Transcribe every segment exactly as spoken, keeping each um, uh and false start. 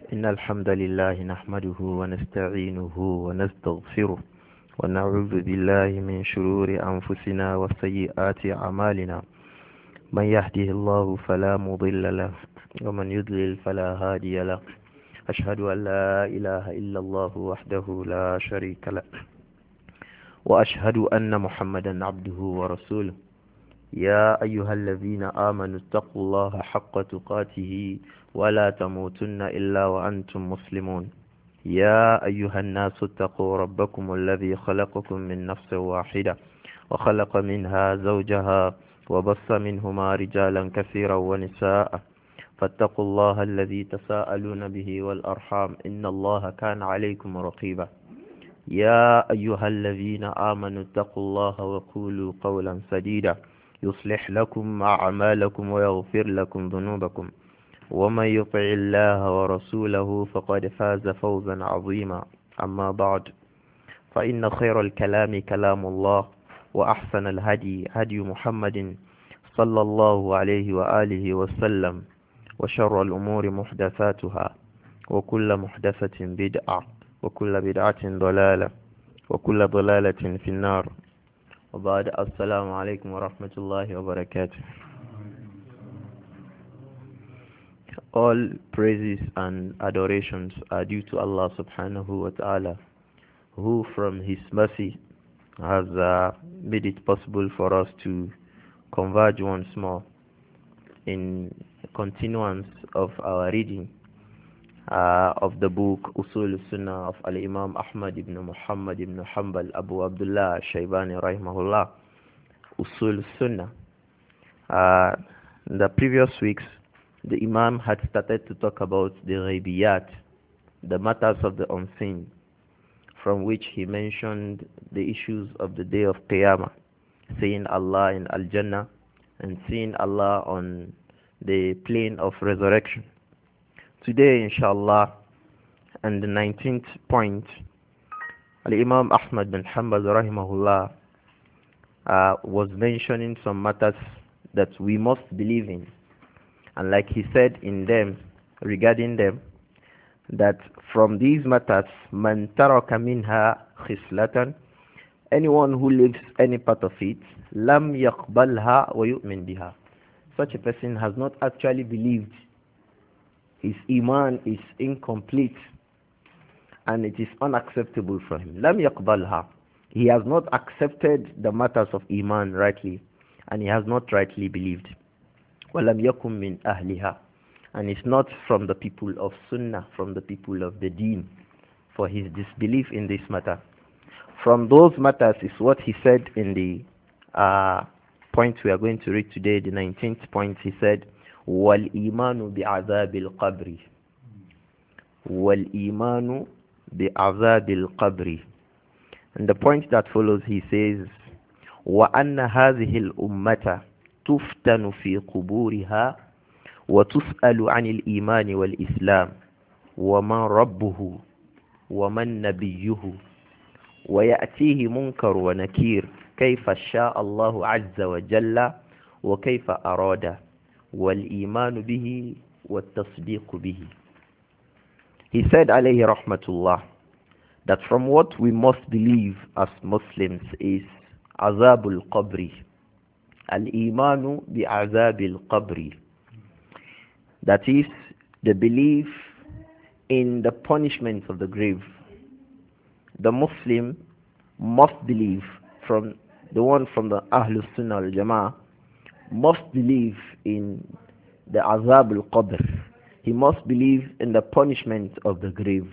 إن الحمد لله نحمده ونستعينه ونستغفره ونعوذ بالله من شرور أنفسنا وسيئات أعمالنا. من يهده الله فلا مضل له ومن يضلل فلا هادي له. أشهد أن لا إله إلا الله وحده لا شريك له وأشهد أن محمدا عبده ورسوله. يا أيها الذين آمنوا اتقوا الله حق تقاته ولا تموتن إلا وأنتم مسلمون. يا أيها الناس اتقوا ربكم الذي خلقكم من نفس واحدة وخلق منها زوجها وبص منهما رجالا كثيرا ونساء فاتقوا الله الذي تساءلون به والأرحام إن الله كان عليكم رقيبا. يا أيها الذين آمنوا اتقوا الله وقولوا قولا سديدا يصلح لكم أعمالكم ويغفر لكم ذنوبكم ومن يطع الله ورسوله فقد فاز فوزا عظيما. أما بعد فإن خير الكلام كلام الله وأحسن الهدي هدي محمد صلى الله عليه وآله وسلم وشر الأمور محدثاتها وكل محدثة بدعة وكل بدعة ضلالة وكل ضلالة في النار. وبعد السلام عليكم ورحمة الله وبركاته. All praises and adorations are due to Allah subhanahu wa ta'ala, who from his mercy has uh, made it possible for us to converge once more in continuance of our reading uh, of the book Usul Sunnah of Al-Imam Ahmad ibn Muhammad ibn Hanbal Abu Abdullah Shaybani rahimahullah. Usul Sunnah. Uh, in the previous weeks, the Imam had started to talk about the ghaibiyat, the matters of the unseen, from which he mentioned the issues of the day of Qiyamah, seeing Allah in Al-Jannah and seeing Allah on the plane of resurrection. Today, inshallah, and the nineteenth point, Al-Imam Ahmad bin Hanbal rahimahullah uh, was mentioning some matters that we must believe in. And like he said in them, regarding them, that from these matters, man taraka minha khislatan, anyone who leaves any part of it, lam yaqbalha wa yu'min biha, such a person has not actually believed. His iman is incomplete and it is unacceptable for him. Lam yaqbalha, he has not accepted the matters of iman rightly, and he has not rightly believed. وَلَمْ يَكُمْ مِنْ أَهْلِهَا, and is not from the people of Sunnah, from the people of the Deen, for his disbelief in this matter. From those matters is what he said in the uh, point we are going to read today, the nineteenth point. He said, وَالْإِيمَانُ بِعَذَابِ الْقَبْرِ وَالْإِيمَانُ بِعَذَابِ الْقَبْرِ. And the point that follows, he says, وَأَنَّ هَذِهِ الْأُمَّةَ تفتن في قبورها وتسأل عن الإيمان والإسلام ومن ربه ومن نبيه ويأتيه منكر ونكير كيف شاء الله عز وجل وكيف أراد والإيمان به والتصديق به. He said عليه رحمة الله that from what we must believe as Muslims is عذاب القبر, Al-Imanu bi-azab al-qabri, that is the belief in the punishment of the grave. The Muslim must believe, from the one from the Ahlus Sunnah al-Jama'ah, must believe in the azab al-qabr. He must believe in the punishment of the grave.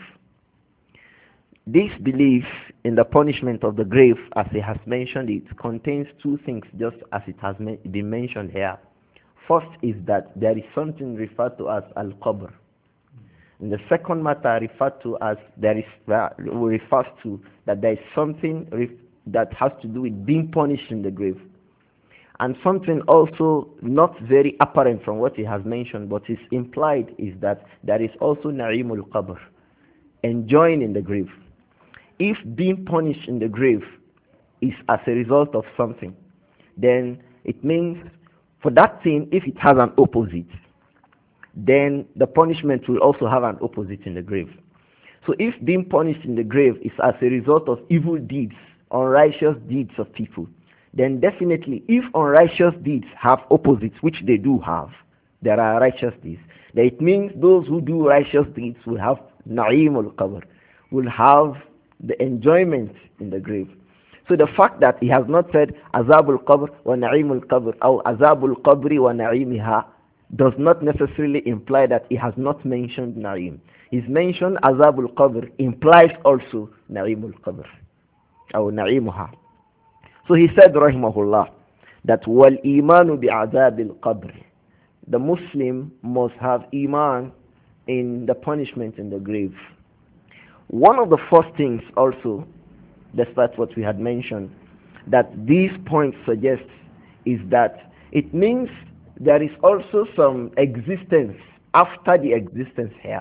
This belief in the punishment of the grave, as he has mentioned it, contains two things, just as it has been mentioned here. First is that there is something referred to as al-qabr. And the second matter referred to as there is uh, refers to that there is something that has to do with being punished in the grave. And something also not very apparent from what he has mentioned, but is implied, is that there is also na'imul qabr, enjoying in the grave. If being punished in the grave is as a result of something, then it means for that thing, if it has an opposite, then the punishment will also have an opposite in the grave. So if being punished in the grave is as a result of evil deeds, unrighteous deeds of people, then definitely if unrighteous deeds have opposites, which they do have, there are righteous deeds, then it means those who do righteous deeds will have na'im al-qabr, will have the enjoyment in the grave. So the fact that he has not said azab al-qabr wa na'im al-qabr or azab al-qabri wa na'imiha does not necessarily imply that he has not mentioned na'im. His mention azab al-qabr implies also na'im al-qabr or na'imuha. So he said rahimahullah that wal imanu bi azab al-qabr, the Muslim must have iman in the punishment in the grave. One of the first things also, despite what we had mentioned, that these points suggest is that it means there is also some existence after the existence here.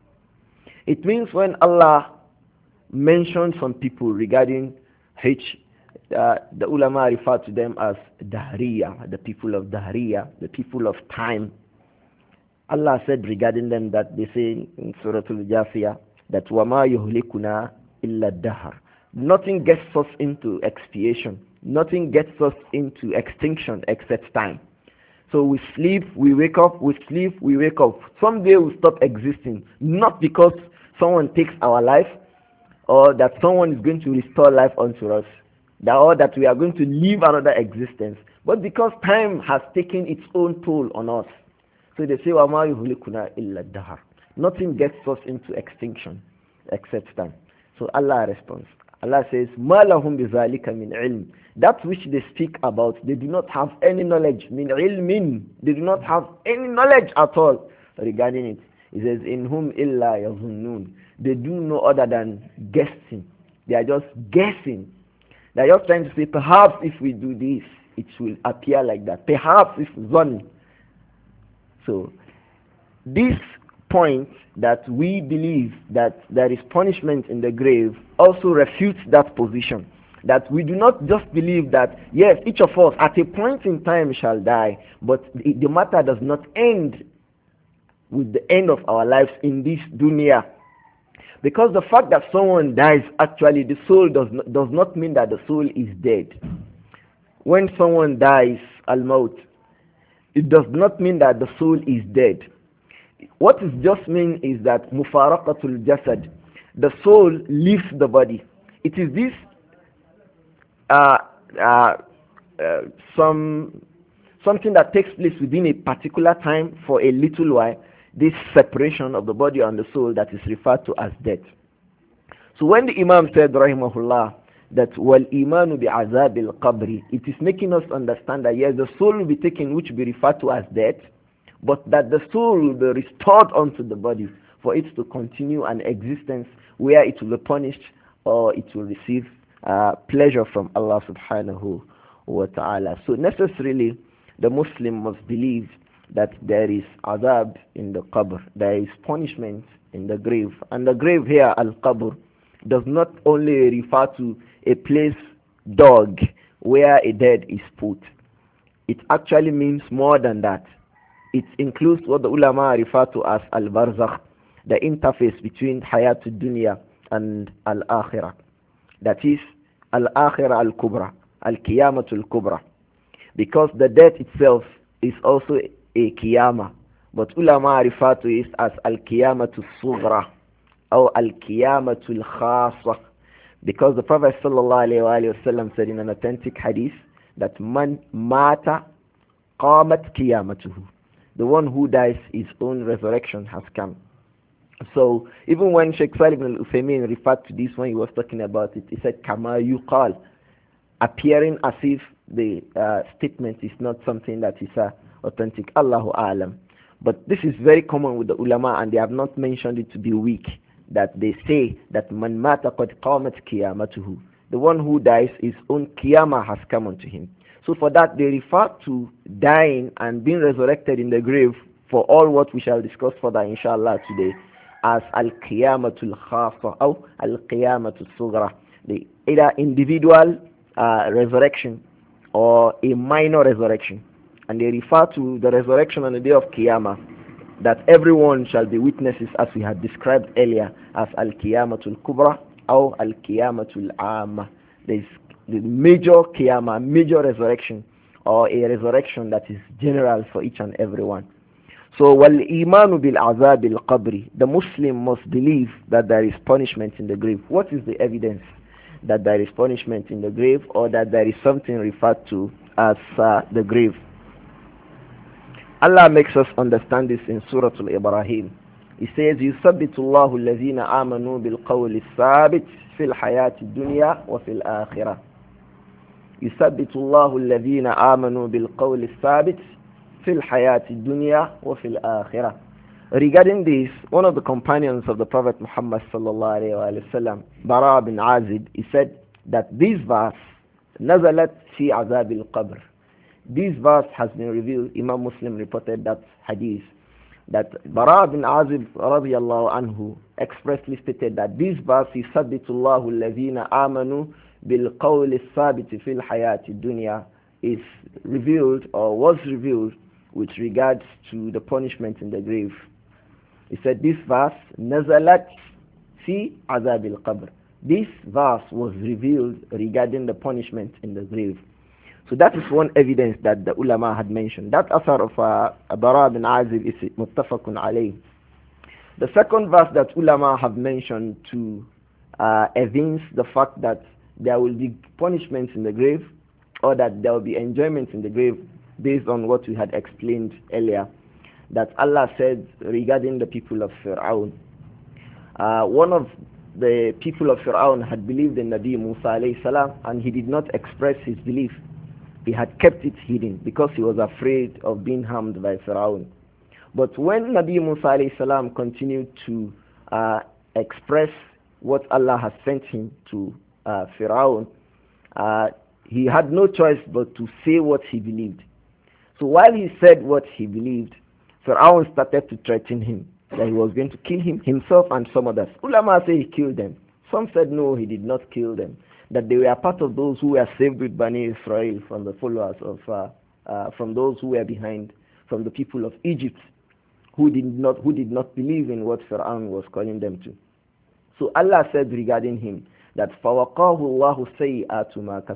It means when Allah mentioned some people regarding which uh, the ulama refer to them as Dahriya, the people of Dahriya, the people of time. Allah said regarding them that they say in Surah Al-Jathiyah that وَمَا يُهْلِكُنَا إِلَّا الدَّهْرِ, nothing gets us into expiation, nothing gets us into extinction except time. So we sleep, we wake up, we sleep, we wake up. Someday we'll stop existing, not because someone takes our life or that someone is going to restore life unto us, that, or that we are going to live another existence, but because time has taken its own toll on us. So they say, وَمَا يُهْلِكُنَا إِلَّا الدَّهْرِ, nothing gets us into extinction except time. So Allah responds. Allah says, مَا لَهُمْ بِذَلِكَ مِنْ عِلْمٍ, that which they speak about, they do not have any knowledge. مِنْ عِلْمٍ, they do not have any knowledge at all regarding it. It says, إِنْ هُمْ إِلَّا يَظُنُّونَ, they do no other than guessing. They are just guessing. They are just trying to say, perhaps if we do this, it will appear like that. Perhaps if zon. So, this point that we believe that there is punishment in the grave also refutes that position. That we do not just believe that, yes, each of us at a point in time shall die, but the, the matter does not end with the end of our lives in this dunya. Because the fact that someone dies, actually the soul does not, does not mean that the soul is dead. When someone dies, al-maut, it does not mean that the soul is dead. What it just means is that mufaraqatul jasad, the soul leaves the body. It is this uh, uh, uh, some something that takes place within a particular time for a little while. This separation of the body and the soul that is referred to as death. So when the Imam said, rahimahullah, that wal imanu bi azabil qabri, it is making us understand that yes, the soul will be taken, which will be referred to as death, but that the soul will be restored unto the body for it to continue an existence where it will be punished or it will receive uh, pleasure from Allah subhanahu wa ta'ala. So necessarily the Muslim must believe that there is azab in the qabr, there is punishment in the grave. And the grave here, al-qabr, does not only refer to a place dug where a dead is put. It actually means more than that. It includes what the ulama refer to as al-barzakh, the interface between hayatul dunya and al-akhirah. That is al-akhirah al-kubra, al-qiyamatul kubra. Because the death itself is also a qiyamah, but ulama refer to it as al-qiyamatul sughra or al-qiyamatul khassa, because the Prophet sallallahu alaihi wasallam said in an authentic hadith that man mata qamat qiyamatuhu, the one who dies, his own resurrection has come. So even when Sheikh Salim al-Uthaymeen referred to this when he was talking about it, he said kama yuqal, appearing as if the uh, statement is not something that is uh, authentic. Allahu a'lam. But this is very common with the ulama, and they have not mentioned it to be weak, that they say that man mata qad qamat qiyamatuhu, the one who dies, his own qiyamah has come unto him. So for that they refer to dying and being resurrected in the grave for all what we shall discuss further inshallah today as al-qiyamatul khassa or al-qiyamatul sughra, the either individual uh, resurrection or a minor resurrection. And they refer to the resurrection on the day of Qiyamah that everyone shall be witnesses, as we had described earlier, as al-qiyamatul kubra or al-qiyamatul amma. There is the major qiyamah, major resurrection, or a resurrection that is general for each and every one. So, wal imanu bil azab al qabri, the Muslim must believe that there is punishment in the grave. What is the evidence that there is punishment in the grave, or that there is something referred to as uh, the grave? Allah makes us understand this in Surah Al-Ibrahim. He says, يُثَبِّتُ اللَّهُ الَّذِينَ آمَنُوا بِالْقَوْلِ الثَّابِتِ فِي الْحَيَاةِ الدُّنْيَا وَفِي الْآخِرَةِ. يُثَبِّتُ اللَّهُ الَّذِينَ آمَنُوا بِالْقَوْلِ الثَّابِتِ فِي الْحَيَاةِ الدُّنْيَا وَفِي الْآخِرَةِ. Regarding this, one of the companions of the Prophet Muhammad sallallahu alayhi wa sallam, Bara bin Azib, he said that this verse, نَزَلَتْ فِي عَذَابِ الْقَبْرِ. This verse has been revealed. Imam Muslim reported that hadith, that Bara bin Azib radiyallahu anhu expressly stated that this verse is Sabbitullahu alladhina amanu bil qawli thabiti fil hayati dunya, is revealed or was revealed with regards to the punishment in the grave. He said this verse, Nazalat fi azab al-qabr. This verse was revealed regarding the punishment in the grave. So that is one evidence that the ulama had mentioned. That asar of uh, Bara bin Azib is muttafaqun alayh. The second verse that ulama have mentioned to uh, evince the fact that there will be punishments in the grave, or that there will be enjoyment in the grave, based on what we had explained earlier, that Allah said regarding the people of Fir'aun. Uh, one of the people of Fir'aun had believed in Nabi Musa alayhi salam, and he did not express his belief. He had kept it hidden because he was afraid of being harmed by Fir'aun. But when Nabi Musa alayhi salam continued to uh, express what Allah has sent him to uh, Fir'aun, uh, he had no choice but to say what he believed. So while he said what he believed, Fir'aun started to threaten him that he was going to kill him, himself and some others. Ulama say he killed them. Some said no, he did not kill them, that they were part of those who were saved with Bani Israel from the followers of, uh, uh, from those who were behind, from the people of Egypt, who did not, who did not believe in what Fir'aun was calling them to. So Allah said regarding him that فَوَقَاهُ اللَّهُ سَيِّئَاتِ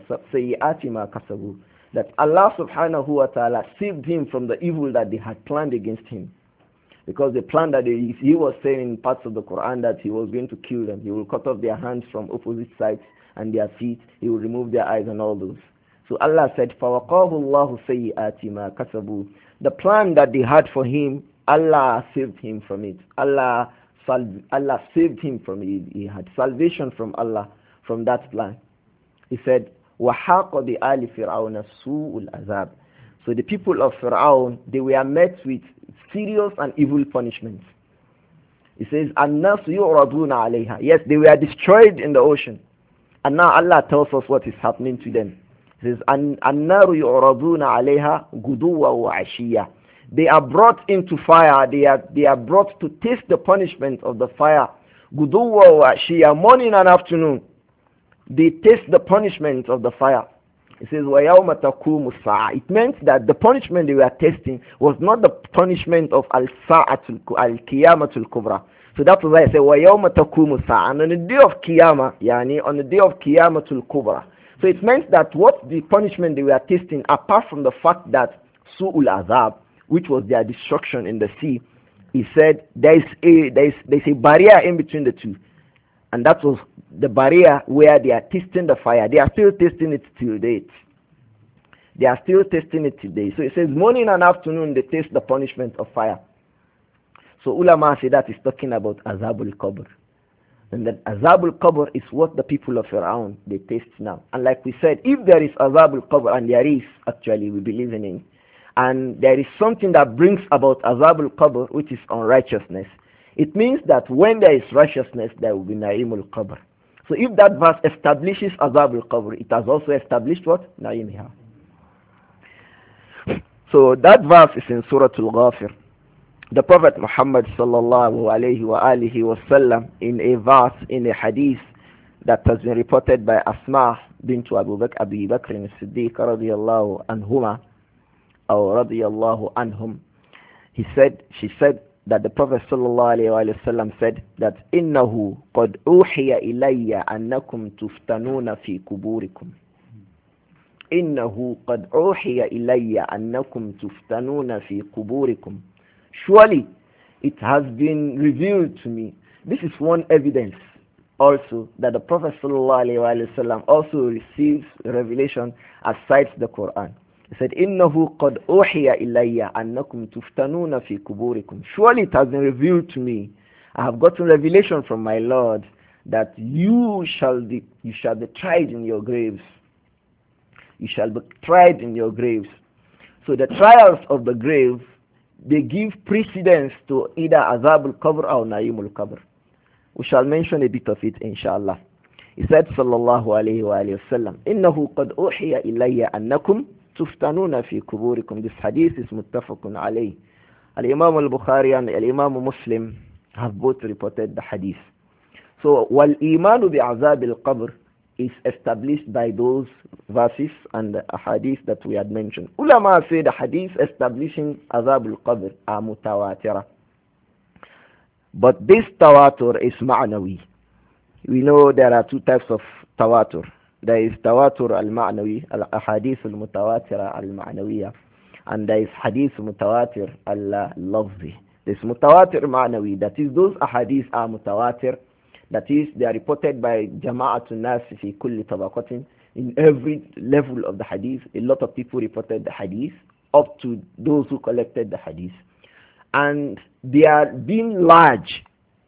مَا كَسَبُوا, that Allah subhanahu wa ta'ala saved him from the evil that they had planned against him. Because the plan that they, he was saying in parts of the Quran that he was going to kill them, he will cut off their hands from opposite sides and their feet, he will remove their eyes and all those. So Allah said, فَوَقَاهُ اللَّهُ سَيِّئَاتِ مَا كَسَبُوا. The plan that they had for him, Allah saved him from it. Allah Allah saved him from it. He had salvation from Allah from that plan. He said, وَحَاقَ بِآلِ فِرْعَوْنَ سُوءُ الْعَذَابِ. So the people of Fir'aun, they were met with serious and evil punishments. He says, النَّاسُ يُعْرَضُونَ عَلَيْهَا. Yes, they were destroyed in the ocean. And now Allah tells us what is happening to them. He says, النَّارُ يُعْرَضُونَ عَلَيْهَا غُدُوًّا وَعَشِيًّا. They are brought into fire. They are they are brought to taste the punishment of the fire. غُدُوًّا وَعَشِيًّا. Morning and afternoon, they taste the punishment of the fire. It says, وَيَوْمَ تَقُومُ السَّاعَةُ. It meant that the punishment they were tasting was not the punishment of al-sa'atul al-qiyamatul kubra. So that was why I say, وَيَوْمَ تَقُومُ السَّاعَةُ. And on the day of Qiyamah, yani on the day of Qiyamatul Kubra. So it meant that what the punishment they were tasting, apart from the fact that Su'ul Azab, which was their destruction in the sea, he said there is a there is there is a barrier in between the two. And that was the barrier where they are tasting the fire. They are still tasting it till date. They are still tasting it today. So it says morning and afternoon they taste the punishment of fire. So ulama say that is talking about Azabul Qabr. And that Azabul Qabr is what the people of Fir'aun, they taste now. And like we said, if there is Azabul Qabr, and there is actually, we believe in it, and there is something that brings about Azabul Qabr, which is unrighteousness, it means that when there is righteousness, there will be Na'imul Qabr. So if that verse establishes Azabul Qabr, it has also established what? Na'imha. So that verse is in Surah Al-Ghafir. The Prophet Muhammad sallallahu alayhi wa alihi wa sallam, in a verse, in a hadith that has been reported by Asma bint Abu Bakr, Abu Bakr as-Siddiq radiyallahu anhuma, or radiyallahu anhum, he said, she said, that the Prophet sallallahu alaihi wasallam said that innahu qad uhiya ilayya annakum tuftanuna fi kuburikum. Innahu qad uhiya ilayya annakum tuftanuna fi kuburikum. Surely it has been revealed to me. This is one evidence also that the Prophet sallallahu alaihi wasallam also receives revelation aside the Quran. He said, "Innahu qad uhiya ilayya annakum tuftanuna fi kuburikum." Surely it has been revealed to me. I have gotten revelation from my Lord that you shall be, you shall be tried in your graves. You shall be tried in your graves. So the trials of the grave, they give precedence to either azabul qabr or naimul qabr. We shall mention a bit of it, inshallah. He said, sallallahu alayhi wa alayhi wa sallam, "Innahu qad uhiya ilayya annakum tuftanuna fi kuburikum." This hadith is muttafaqun alayh. Al-Imam al-Bukhari and Al-Imam Muslim have both reported the hadith. So, wal imanu bi azab al-qabr is established by those verses and the hadith that we had mentioned. Ulama say the hadith establishing azab al-qabr are mutawatira. But this tawatur is ma'nawi. We know there are two types of tawatur. There is tawatur al-ma'nawi, al-ahadith al-mutawatira al-ma'nawiyya, and there is hadith mutawatir al-lafzi. This mutawatir ma'nawi, that is those ahadith are mutawatir, that is they are reported by jama'atun nas fi kulli tabaqatin, in every level of the hadith. A lot of people reported the hadith up to those who collected the hadith. And they are being large,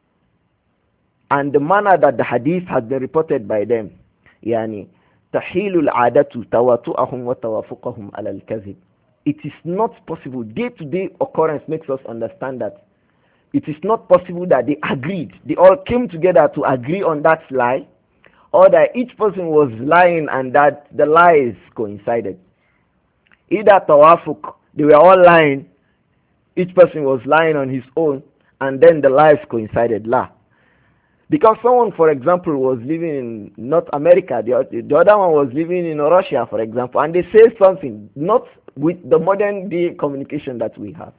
and the manner that the hadith has been reported by them, yani tahilul adatu tawatu'ahum wa tawafuqahum ala al-kadhib. It is not possible. Day-to-day occurrence makes us understand that it is not possible that they agreed. They all came together to agree on that lie, or that each person was lying and that the lies coincided. Either tawafuq, they were all lying, each person was lying on his own, and then the lies coincided. La. Because someone, for example, was living in North America, the, the other one was living in Russia, for example, and they say something, not with the modern day communication that we have.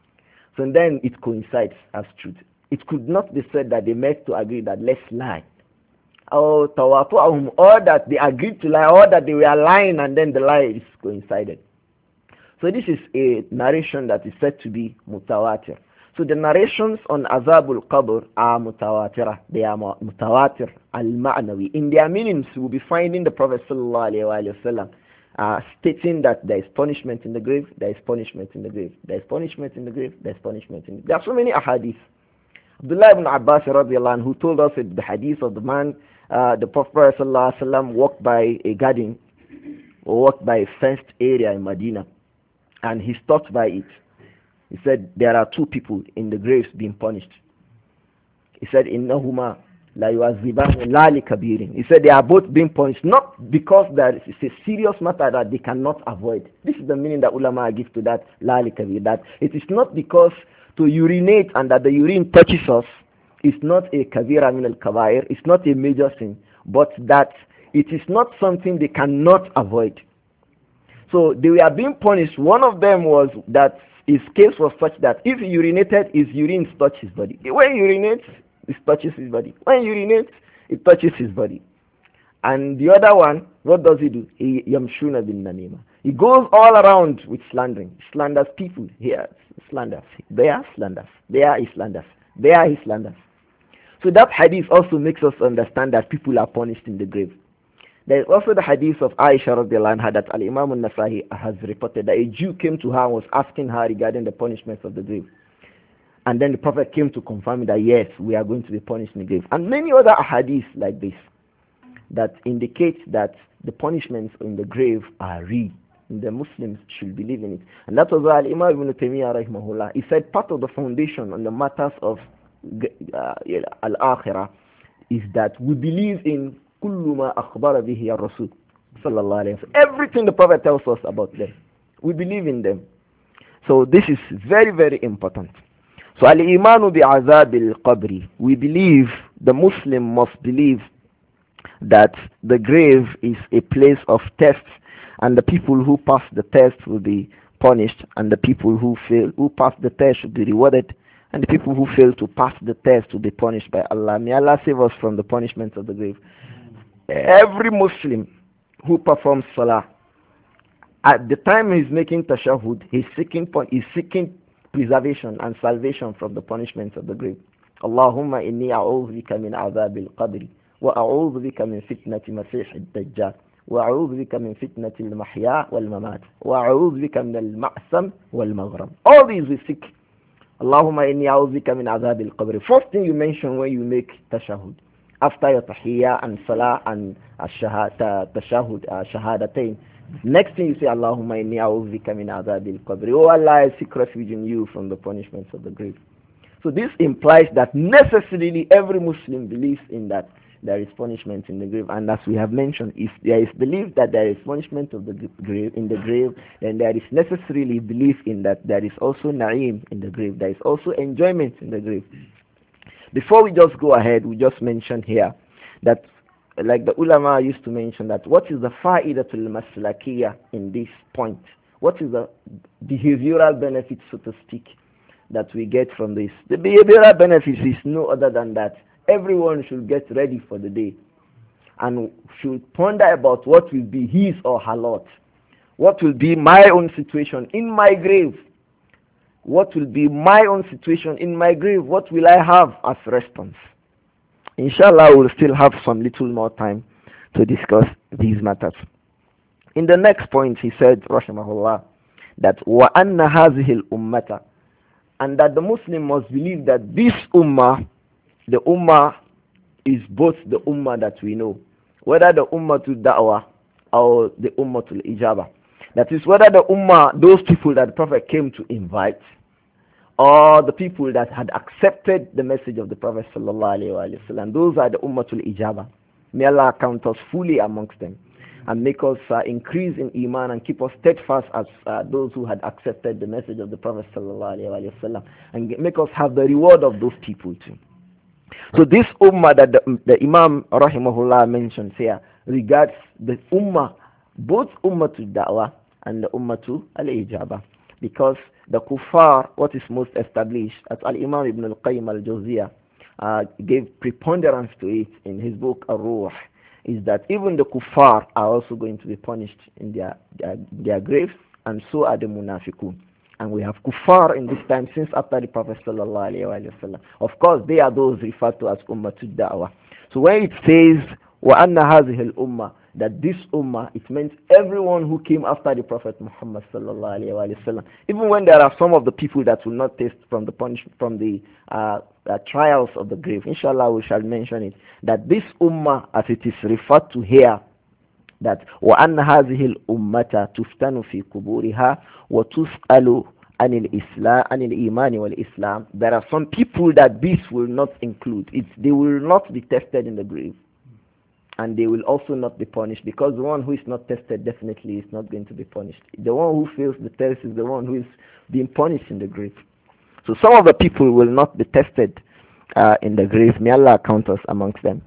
So then it coincides as truth. It could not be said that they met to agree that let's lie. Or tawatu'ahum, or that they agreed to lie, or that they were lying and then the lies coincided. So this is a narration that is said to be mutawatir. So the narrations on Azabul Qabr are mutawatira. They are mutawatir al-ma'nawi. In their meanings, we will be finding the Prophet sallallahu alayhi wa sallam uh, stating that there is punishment in the grave, there is punishment in the grave, there is punishment in the grave, there is punishment in the grave. There are so many ahadith. Abdullah ibn Abbas radiallahu anhu, who told us the hadith of the man, uh, the Prophet sallallahu alayhi wa sallam walked by a garden, or walked by a fenced area in Medina, and he stopped by it. He said, there are two people in the graves being punished. He said, Innahuma la yu'azzibani la li kabirin. He said, they are both being punished, not because that it's a serious matter that they cannot avoid. This is the meaning that ulama give to that la li kabir, that it is not because to urinate and that the urine touches us is not a kabira min al-kabair, it's not a major sin, but that it is not something they cannot avoid. So they were being punished. One of them was that his case was such that if he urinated, his urine touched his body. When he urinates, it touches his body. When he urinates, it touches his body. And the other one, what does he do? He yamshuna bin namima. He goes all around with slandering. He slanders people. Here, slanders. There, slanders. There, he slanders. There, he slanders. So that hadith also makes us understand that people are punished in the grave. There is also the hadith of Aisha radiallahu anha that Al-Imam al-Nasa'i has reported that a Jew came to her and was asking her regarding the punishments of the grave. And then the Prophet came to confirm that yes, we are going to be punished in the grave. And many other hadiths like this that indicate that the punishments in the grave are real. And the Muslims should believe in it. And that was why Al-Imam Ibn Taymiyyah rahimahullah, he said part of the foundation on the matters of uh, Al-Akhirah is that we believe in kullu ma akhbara bihi ar-Rasul sallallahu alayhi wa sallam. Everything the Prophet tells us about them, we believe in them. So this is very, very important. So al-imanu bi-azab al-qabri, we believe, the Muslim must believe that the grave is a place of test, and the people who pass the test will be punished, and the people who fail, who pass the test should be rewarded, And the people who fail to pass the test will be punished by Allah. May Allah save us from the punishment of the grave. Every Muslim who performs salah, at the time he's making tashahhud, he's seeking, he's seeking preservation and salvation from the punishments of the grave. Allahumma inni a'udhu bika min adhabil qabri wa a'udhu bika min fitnati masih ad-dajjal wa a'udhu bika min fitnati al-mahya wal mamat wa a'udhu bika min al-ma'sam wal maghrib. All these we seek. Allahumma inni a'udhu bika min adhabil qabri. First thing you mention when you make tashahhud, after your tahiyya and salah and ash-shahada tashahhud uh, shahadatain. Next thing you say, Allahumma inni a'udhu bika min adhabil qabri. Oh Allah, I seek refuge in you from the punishments of the grave. So this implies that necessarily every Muslim believes in that there is punishment in the grave. And as we have mentioned, if there is belief that there is punishment of the grave in the grave, then there is necessarily belief in that there is also na'im in the grave. There is also enjoyment in the grave. Before we just go ahead, we just mentioned here that, like the ulama used to mention, that what is the fa'idatul maslakiyah in this point? What is the behavioral benefit, so to speak, that we get from this? The behavioral benefit is no other than that everyone should get ready for the day and should ponder about what will be his or her lot. What will be my own situation in my grave? What will be my own situation in my grave? What will I have as response? Inshallah, we'll still have some little more time to discuss these matters. In the next point, he said, rahimahullah, that وَأَنَّ هَذِهِ الْأُمَّةَ, and that the Muslim must believe that this ummah, the ummah is both the ummah that we know, whether the ummah to da'wah or the ummah to ijabah. That is, whether the ummah, those people that the Prophet came to invite, or the people that had accepted the message of the Prophet sallallahu alaihi wasallam. Those are the ummah to ijabah. May Allah count us fully amongst them and make us uh, increase in iman and keep us steadfast as uh, those who had accepted the message of the Prophet sallallahu alaihi wasallam, and make us have the reward of those people too. So this ummah that the, the Imam rahimahullah mentions here regards the ummah, both ummah to da'wah and the ummah to al-ijabah, because the kuffar, what is most established, as al-Imam Ibn al-Qayyim al-Jawziyah uh, gave preponderance to it in his book Ar-Ruh, is that even the kuffar are also going to be punished in their, their, their graves, and so are the munafiqun. And we have kuffar in this time since after the Prophet sallallahu alaihi wasallam. Of course, they are those referred to as ummatud da'wah. So when it says وَأَنَّ هَذِهِ الْأُمَّةِ, that this ummah, it meant everyone who came after the Prophet Muhammad sallallahu alaihi wasallam. Even when there are some of the people that will not taste from the punishment, from the uh, uh, trials of the grave, inshallah we shall mention it, that this ummah, as it is referred to here, that وَأَنَّ هَذِهِ الْأُمَّةَ تُفْتَنُ فِي قُبُورِهَا وَتُسْأَلُ عَنِ الْإِسْلَامِ عَنِ الْإِيمَانِ وَالْإِسْلَامِ. There are some people that this will not include. It's, they will not be tested in the grave, and they will also not be punished, because the one who is not tested definitely is not going to be punished. The one who fails the test is the one who is being punished in the grave. So some of the people will not be tested uh, in the grave. May Allah count us amongst them.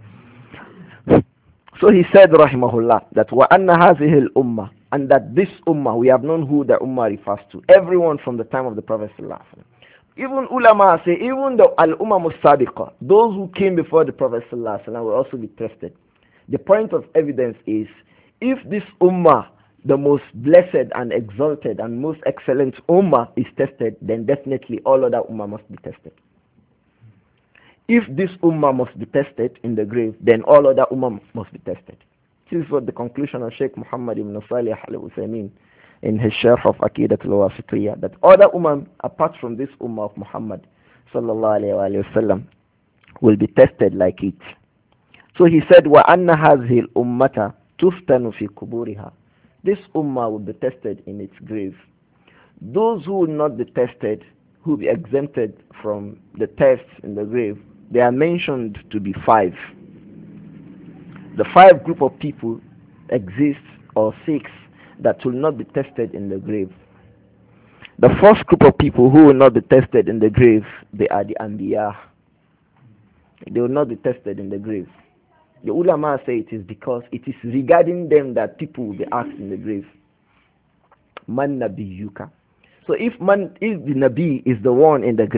So he said, rahimahullah, that وَأَنَّ هَذِهِ الْأُمَّةِ, and that this ummah, we have known who the ummah refers to. Everyone from the time of the Prophet sallallahu alaihi wasallam. Even ulama say, even the al-ummah musabiqah, those who came before the Prophet sallallahu alaihi wasallam will also be tested. The point of evidence is, if this ummah, the most blessed and exalted and most excellent ummah, is tested, then definitely all other ummah must be tested. If this ummah must be tested in the grave, then all other ummah must be tested. This is what the conclusion of Sheikh Muhammad ibn Salih al-Uthaymeen in his Sharh of Aqidat al-Wasitiyah, that other ummah apart from this ummah of Muhammad sallallahu alayhi wa sallam will be tested like it. So he said, وَأَنَّ هَذِهِ الْأُمَّةَ تُفْتَنُ فِي قُبُورِهَا. This ummah will be tested in its grave. Those who will not be tested, who will be exempted from the tests in the grave, they are mentioned to be five. The five group of people exist, or six, that will not be tested in the grave. The first group of people who will not be tested in the grave, they are the Anbiya. They will not be tested in the grave. The ulama say it is because it is regarding them that people will be asked in the grave. Man nabiyuka. So if man, if the Nabi is the one in the grave,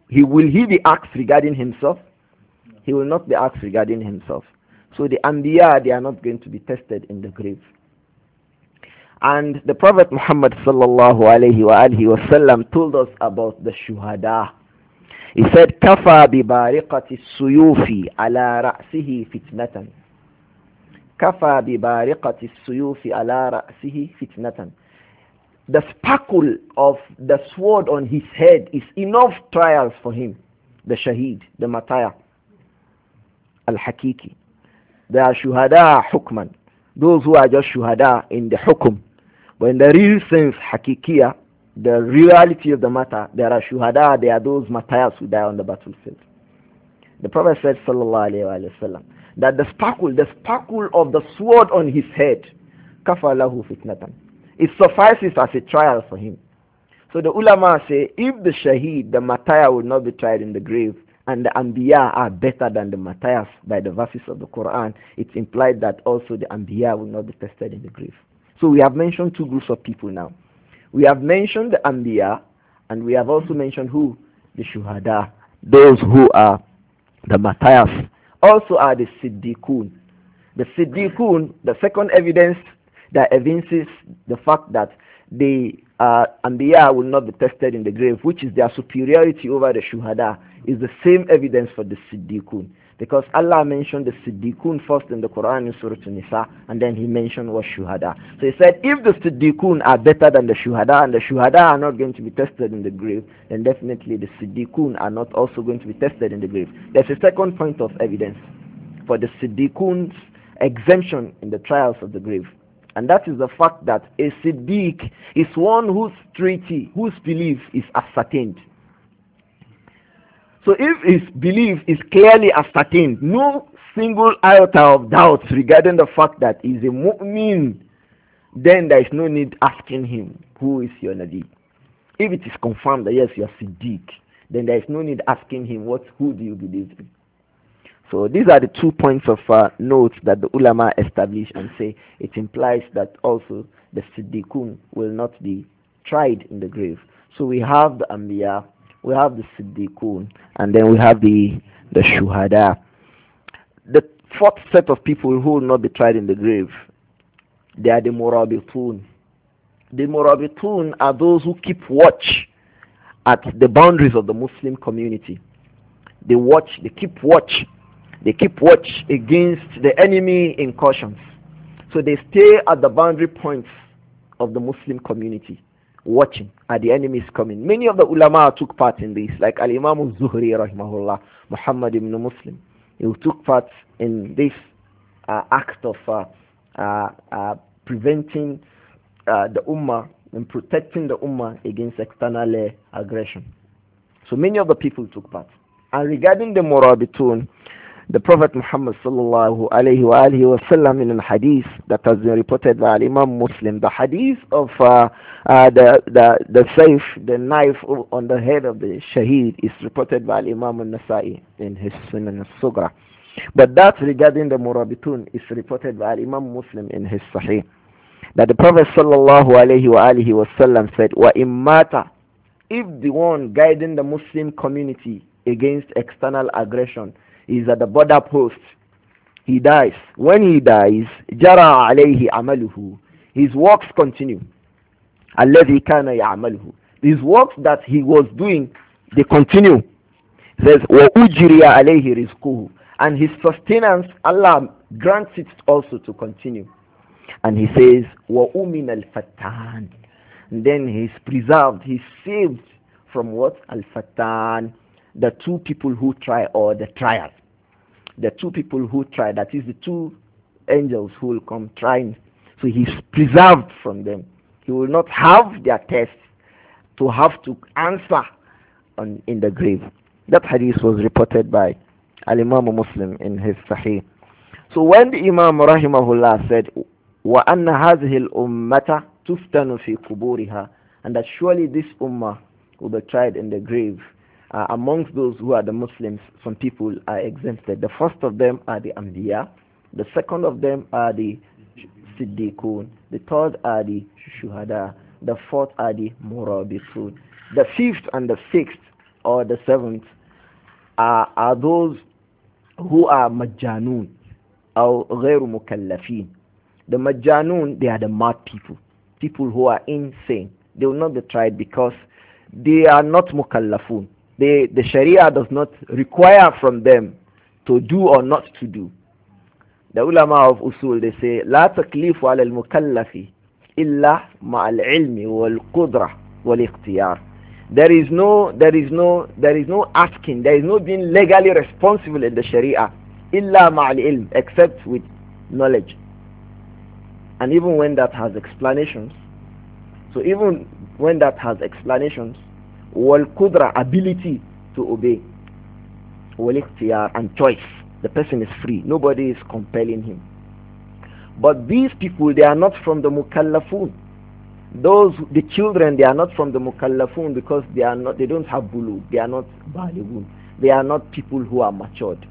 he will he be asked regarding himself? He will not be asked regarding himself. So the Anbiya, they are not going to be tested in the grave. And the Prophet Muhammad sallallahu alayhi wa alihi wasallam told us about the shuhada. He said, "Kafa bi bariqati suyufi ala ra'sihi fitnatan." Kafa bi bariqati suyufi ala ra'sihi fitnatan. The sparkle of the sword on his head is enough trials for him. The shaheed, the martyr, al-hakiki. There are shuhada hukman, those who are just shuhada in the hukum. But in the real sense, hakikiya, the reality of the matter, there are shuhada, there are those martyrs who die on the battlefield. The Prophet said, sallallahu alayhi wa sallam, that the sparkle, the sparkle of the sword on his head, kafa lahu fitnatan, it suffices as a trial for him. So the ulama say, if the shaheed, the martyr, will not be tried in the grave, and the Anbiya are better than the martyrs by the verses of the Quran, it's implied that also the Anbiya will not be tested in the grave. So we have mentioned two groups of people now. We have mentioned the Anbiya, and we have also mentioned who? The Shuhada, those who are the martyrs. Also are the Siddiqun. The Siddiqun, the second evidence that evinces the fact that the uh, Anbiya will not be tested in the grave, which is their superiority over the Shuhada, is the same evidence for the Siddiqun. Because Allah mentioned the Siddiqun first in the Quran in Surah An-Nisa, and then he mentioned was Shuhada. So he said, if the Siddiqun are better than the Shuhada, and the Shuhada are not going to be tested in the grave, then definitely the Siddiqun are not also going to be tested in the grave. There's a second point of evidence for the Siddiqun's exemption in the trials of the grave. And that is the fact that a Siddiq is one whose treaty, whose belief is ascertained. So if his belief is clearly ascertained, no single iota of doubt regarding the fact that he is a mu'min, then there is no need asking him, who is your Nabi? If it is confirmed that yes, you are Siddiq, then there is no need asking him, what, who do you believe in? So these are the two points of uh, note that the ulama establish and say it implies that also the Siddiqun will not be tried in the grave. So we have the Anbiya, we have the Siddiqun, and then we have the the Shuhada. The fourth set of people who will not be tried in the grave, they are the Murabitun. The Murabitun are those who keep watch at the boundaries of the Muslim community. They watch, they keep watch. They keep watch against the enemy incursions. So they stay at the boundary points of the Muslim community, watching at the enemies coming. Many of the ulama took part in this, like Al-Imam al-Zuhri rahimahullah, Muhammad ibn Muslim. He took part in this uh, act of uh, uh, uh, preventing uh, the ummah and protecting the ummah against external uh, aggression. So many of the people took part. And regarding the Murabitun, the Prophet Muhammad sallallahu alayhi wa alihi wa sallam in a hadith that has been reported by Imam Muslim, the hadith of uh, uh, the the the saif, the knife on the head of the shaheed, is reported by Imam al-Nasa'i in his Sunan al-Sugra. But that regarding the Murabitun is reported by Imam Muslim in his Sahih. That the Prophet sallallahu alayhi wa alihi wa sallam said, "Wa immata," if the one guiding the Muslim community against external aggression is at the border post, he dies. When he dies, jara alayhi amaluhu, his works continue. Alladhi kana ya'maluhu, his works that he was doing, they continue. It says wa ujriya alayhi rizquhu, and his sustenance, Allah grants it also to continue. And he says wa umin al-fattan, and then he's preserved, he's saved from what? Al-fattan, the two people who try, or the trial. The two people who try, that is the two angels who will come trying. So he's preserved from them. He will not have their test to have to answer on, in the grave. That hadith was reported by Al-Imam Muslim in his Sahih. So when the Imam rahimahullah said, وَأَنَّ هَذِهِ الْأُمَّةَ تُفْتَنُ فِي قُبُورِهَا, and that surely this ummah will be tried in the grave, Uh, amongst those who are the Muslims, some people are exempted. The first of them are the Anbiya. The second of them are the Siddiqun. The third are the Shuhada. The fourth are the Murabitun. The fifth and the sixth or the seventh are, are those who are majjanun or غير مكلفين. The majjanun, they are the mad people, people who are insane. They will not be tried because they are not mukallafun. They, the Sharia does not require from them to do or not to do. The ulama of usul, they say لا تكليف على المكلف إلا مع العلم والقدرة والاختيار. There is no, there is no, there is no asking, there is no being legally responsible in the Sharia إلا مع العلم, except with knowledge. And even when that has explanations, so even when that has explanations, wal qudra, ability to obey, wal ikhtiyar, and choice, the person is free, nobody is compelling him. But these people, they are not from the mukallafun. Those, the children, they are not from the mukallafun because they are not, they don't have bulu, they are not baligun, they are not people who are matured.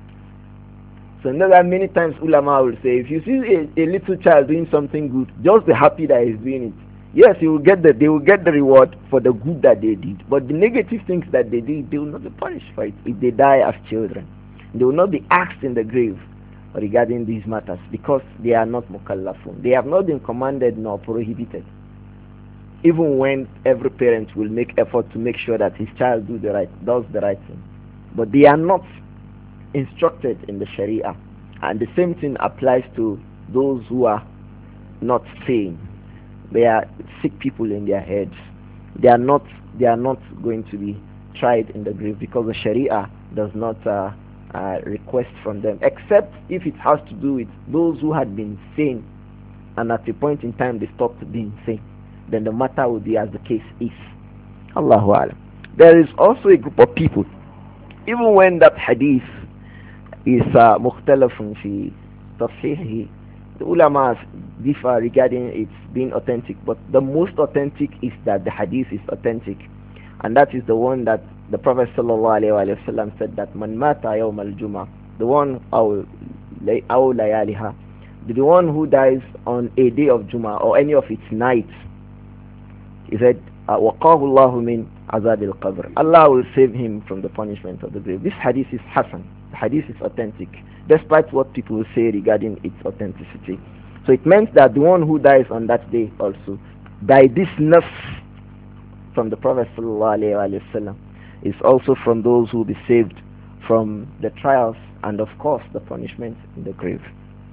So you know that many times ulama will say, if you see a, a little child doing something good, just be happy that he's doing it. Yes, he will get the, they will get the reward for the good that they did. But the negative things that they did, they will not be punished for it if they die as children. They will not be asked in the grave regarding these matters because they are not mukallafun. They have not been commanded nor prohibited. Even when every parent will make effort to make sure that his child do the right, does the right thing. But they are not instructed in the Sharia, and the same thing applies to those who are not sane. They are sick people in their heads. They are not. They are not going to be tried in the grave because the Sharia does not uh, uh, request from them, except if it has to do with those who had been sane, and at a point in time they stopped being sane. Then the matter will be as the case is. Allahu Alam. There is also a group of people, even when that hadith is mukhtalafun fi tafsihi, the ulamas differ regarding its being authentic, but the most authentic is that the hadith is authentic, and that is the one that the Prophet sallallahu alaihi wasallam said that man mata yawm al-jum'ah, the one aw layaliha, the one who dies on a day of Jum'ah or any of its nights, he said waqahu Allahu min azab al-qabr, Allah will save him from the punishment of the grave. This hadith is hasan. The hadith is authentic, despite what people say regarding its authenticity. So it meant that the one who dies on that day also, by this nafs from the Prophet ﷺ, is also from those who will be saved from the trials and of course the punishment in the grave.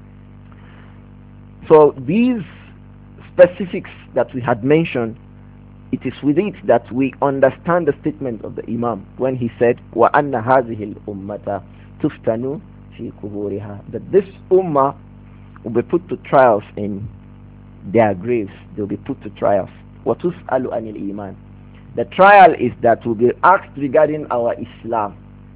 So these specifics that we had mentioned, it is with it that we understand the statement of the Imam when he said, وَأَنَّ هَذِهِ الْأُمَّةَ تُفْتَنُ فِي قُبُورِهَا, that this ummah will be put to trials in their graves. They will be put to trials. وَتُسْأَلُ عَنِ الْإِيمَانِ, the trial is that we'll be asked regarding our Islam.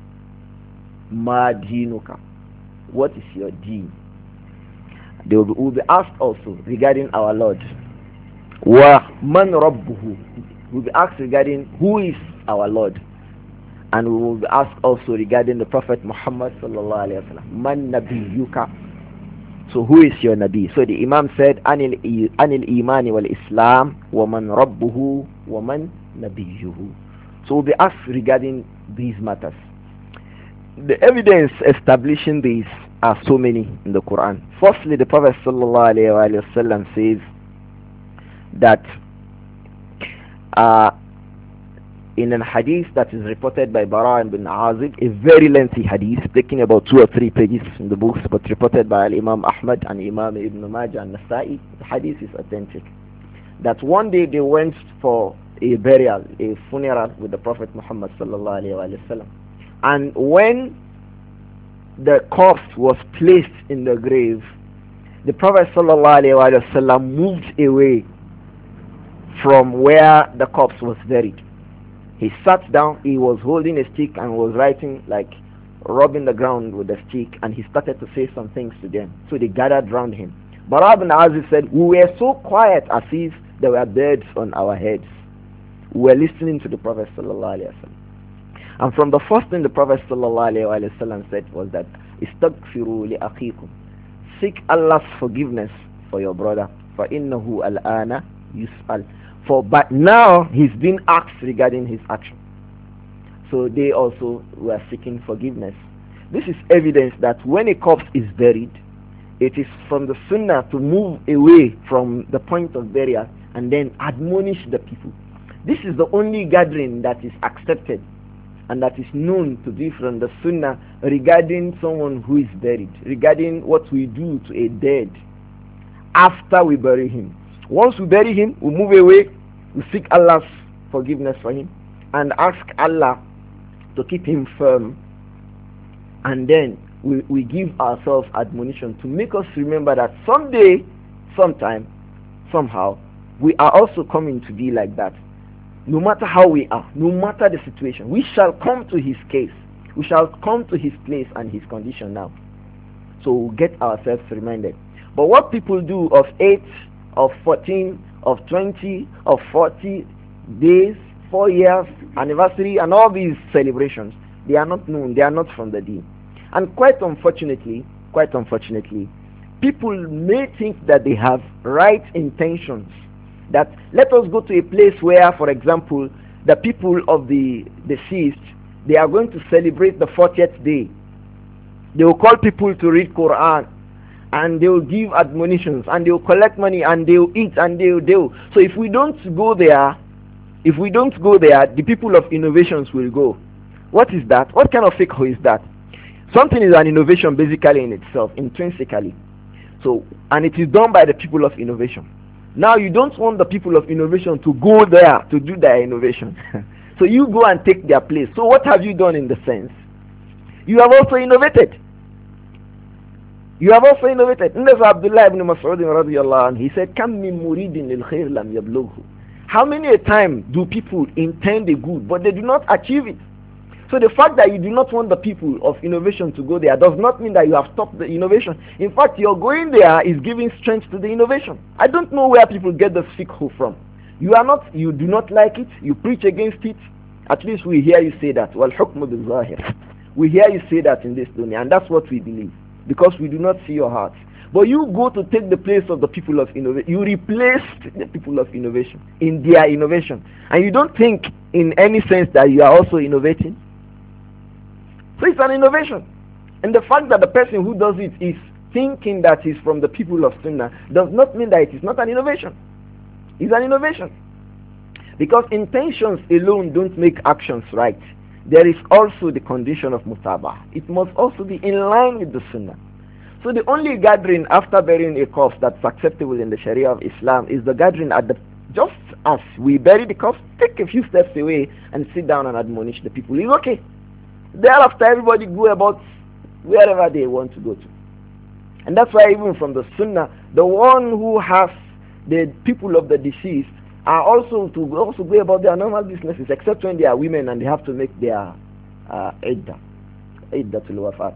مَا دِينُكَ, what is your deen? They will be, will be asked also regarding our Lord. وَمَنْ رَبُّهُ, we'll be asked regarding who is our Lord. And we will be asked also regarding the Prophet Muhammad sallallahu alaihi wasallam. Man nabiyyuka, so who is your Nabi? So the Imam said, anil anil imani wal Islam, wa man rabbuhu, wa man nabiyyuhu. So we'll be asked regarding these matters. The evidence establishing these are so many in the Quran. Firstly, the Prophet sallallahu alaihi wasallam says that uh, in a hadith that is reported by Bara ibn Azib, a very lengthy hadith taking about two or three pages in the books, but reported by Imam Ahmad and Imam Ibn Majah and Nasa'i, the hadith is authentic, that one day they went for a burial, a funeral with the Prophet Muhammad sallallahu alaihi wasallam, and when the corpse was placed in the grave, the Prophet sallallahu alaihi wasallam moved away from where the corpse was buried. He sat down, he was holding a stick and was writing, like rubbing the ground with the stick, and he started to say some things to them. So they gathered around him. Bara ibn Azib said, we were so quiet as if there were birds on our heads. We were listening to the Prophet sallallahu alaihi wasallam. And from the first thing the Prophet sallallahu alaihi wasallam said was that, Istaghfiru li akhikum, seek Allah's forgiveness for your brother. فَإِنَّهُ الْآنَ يُسْأَلُ, for but now he's been asked regarding his action. So they also were seeking forgiveness. This is evidence that when a corpse is buried, it is from the sunnah to move away from the point of burial and then admonish the people. This is the only gathering that is accepted and that is known to be from the sunnah regarding someone who is buried, regarding what we do to a dead after we bury him. Once we bury him, we move away, we seek Allah's forgiveness for him and ask Allah to keep him firm, and then we, we give ourselves admonition to make us remember that someday, sometime, somehow, we are also coming to be like that. No matter how we are, no matter the situation, we shall come to his case. We shall come to his place and his condition now. So we'll get ourselves reminded. But what people do of eight, of fourteen, of twenty, of forty days, four years, anniversary, and all these celebrations, they are not known, they are not from the deen. And quite unfortunately, quite unfortunately, people may think that they have right intentions. That let us go to a place where, for example, the people of the deceased, they are going to celebrate the fortieth day. They will call people to read Quran, and they will give admonitions, and they will collect money, and they will eat, and they will do. So if we don't go there, if we don't go there, the people of innovations will go. What is that? What kind of fiqh is that? Something is an innovation basically in itself, intrinsically. So, and it is done by the people of innovation. Now you don't want the people of innovation to go there to do their innovation. So you go and take their place. So what have you done in the sense? You have also innovated. You have also innovated. Abdullah ibn Mas'ud radiyallahu anhu, he said, "Kam min muridin lil khair lam yablughu." How many a time do people intend a good, but they do not achieve it? So the fact that you do not want the people of innovation to go there does not mean that you have stopped the innovation. In fact, your going there is giving strength to the innovation. I don't know where people get the fiqh from. You are not, you do not like it, you preach against it. At least we hear you say that. Wal hukmu bil zahir. We hear you say that in this dunya, and that's what we believe, because we do not see your heart. But you go to take the place of the people of innovation. You replaced the people of innovation in their innovation, and you don't think in any sense that you are also innovating. So it's an innovation. And the fact that the person who does it is thinking that he's from the people of Sunnah does not mean that it is not an innovation. It's an innovation. Because intentions alone don't make actions right. There is also the condition of mutabah. It must also be in line with the Sunnah. So the only gathering after burying a corpse that's acceptable in the Sharia of Islam is the gathering at the, just as we bury the corpse, take a few steps away and sit down and admonish the people. It's okay. Thereafter, everybody go about wherever they want to go to. And that's why even from the Sunnah, the one who has the people of the deceased are also to also go about their normal businesses, except when they are women and they have to make their uh, iddah, iddatul wafat.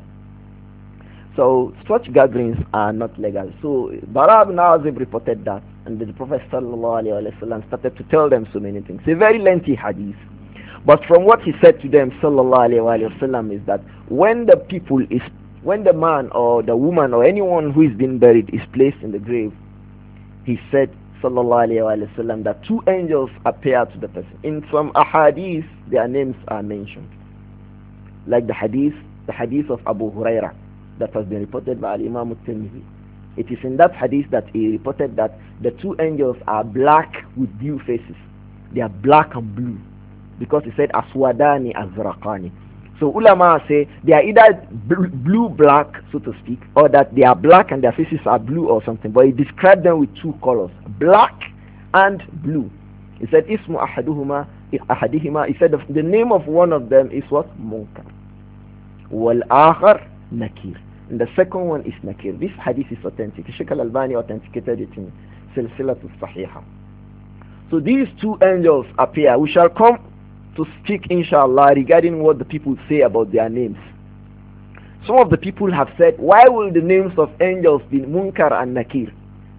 So such gatherings are not legal. So Bara ibn Azib reported that, and the Prophet sallallahu alaihi wasallam started to tell them so many things. It's a very lengthy hadith. But from what he said to them, sallallahu alaihi wasallam, is that when the people is, when the man or the woman or anyone who is being buried is placed in the grave, he said, sallallahu alaihi wasallam, that two angels appear to the person. In some ahadith, their names are mentioned, like the hadith, the hadith of Abu Huraira that has been reported by Imam al-Tirmidhi. It is in that hadith that he reported that the two angels are black with blue faces. They are black and blue, because he said aswadani azraqani. So ulama say they are either blue black, so to speak, or that they are black and their faces are blue or something. But he described them with two colors, black and blue. He said ismu ahaduhuma ahadihima. He said the, the name of one of them is what? Munkar. Wal akhar nakir. And the second one is nakir. This hadith is authentic. Shaykh al-Albani authenticated it in Silsilatul Sahihah. So these two angels appear. We shall come to speak inshallah regarding what the people say about their names. Some of the people have said, why will the names of angels be Munkar and Nakir?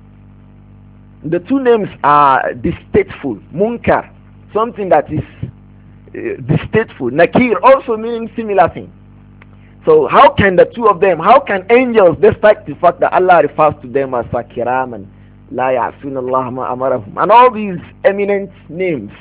The two names are distasteful. Munkar, something that is uh, distasteful. Nakir also meaning similar thing. So how can the two of them, how can angels, despite the fact that Allah refers to them as Sakiraman, La Ya'sun Allah Ma Amarahum, and all these eminent names,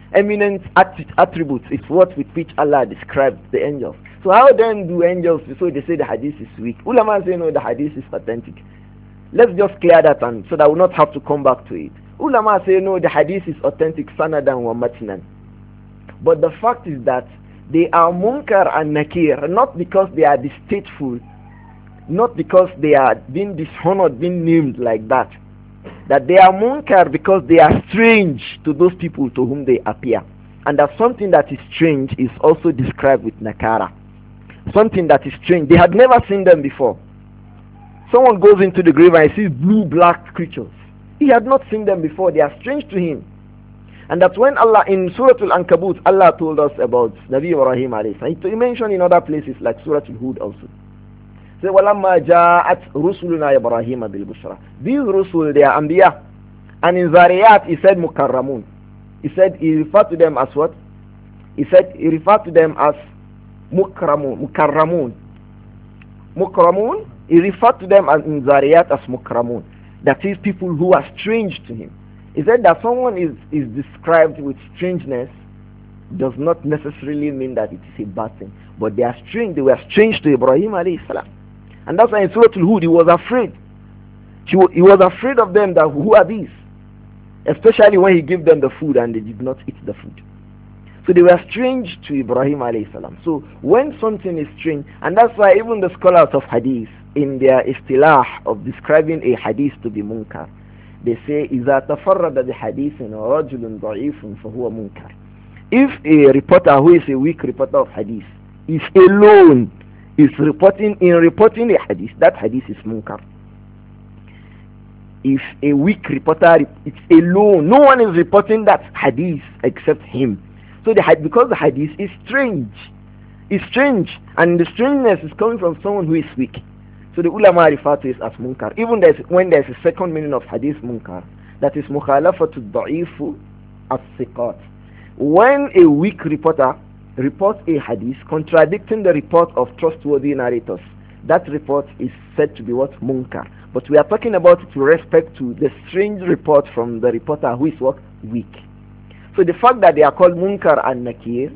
eminent att- attributes is what with which Allah describes the angels. So how then do angels, so they say the hadith is weak. Ulama say no, the hadith is authentic. Let's just clear that and so that we'll not have to come back to it. Ulama say no, the hadith is authentic, sanadan wa matnan. But the fact is that they are munkar and nakir, not because they are distasteful, not because they are being dishonored, being named like that. That they are munkar because they are strange to those people to whom they appear. And that something that is strange is also described with nakara. Something that is strange. They had never seen them before. Someone goes into the grave and sees blue black creatures. He had not seen them before. They are strange to him. And that's when Allah in Surah Al-Ankabut, Allah told us about Nabi Ibrahim alayhi salam. He mentioned in other places like Surah Al-Hud also. Say, وَلَمَّا جَاءَتْ رُسُلُنَا إِبْرَاهِيمَ بِالْبُشْرَى. These Rusul, they are Anbiya. And in Zariyat, he said Mukarramun. He said, he referred to them as what? He said, he referred to them as Mukramun, Mukarramun. Mukramun, he referred to them as, in Zariyat as Mukramun. That is, people who are strange to him. He said that someone is, is described with strangeness does not necessarily mean that it is a bad thing. But they are strange, they were strange to Ibrahim alayhi salam. And that's why in Surah Al-Hud he was afraid. He, he was afraid of them, that who are these? Especially when he gave them the food and they did not eat the food. So they were strange to Ibrahim alayhi salam. So when something is strange, and that's why even the scholars of hadith, in their istilah of describing a hadith to be munkar, they say, إِذَا تَفَرَّدَ بِحَدِيثٍ وَرَجُلٌ ضَعِيفٌ فَهُوَ مُنكَرٌ. If a reporter who is a weak reporter of hadith is alone, is reporting in reporting a hadith, that hadith is munkar. If a weak reporter is alone, no one is reporting that hadith except him. So the because the hadith is strange, is strange, and the strangeness is coming from someone who is weak. So the ulama refer to it as munkar. Even there's, when there's a second meaning of hadith munkar, that is mukhalafatu da'ifu as-siqat. When a weak reporter reports a hadith contradicting the report of trustworthy narrators, that report is said to be what? Munkar. But we are talking about it with respect to the strange report from the reporter who is what? Weak. So the fact that they are called munkar and nakir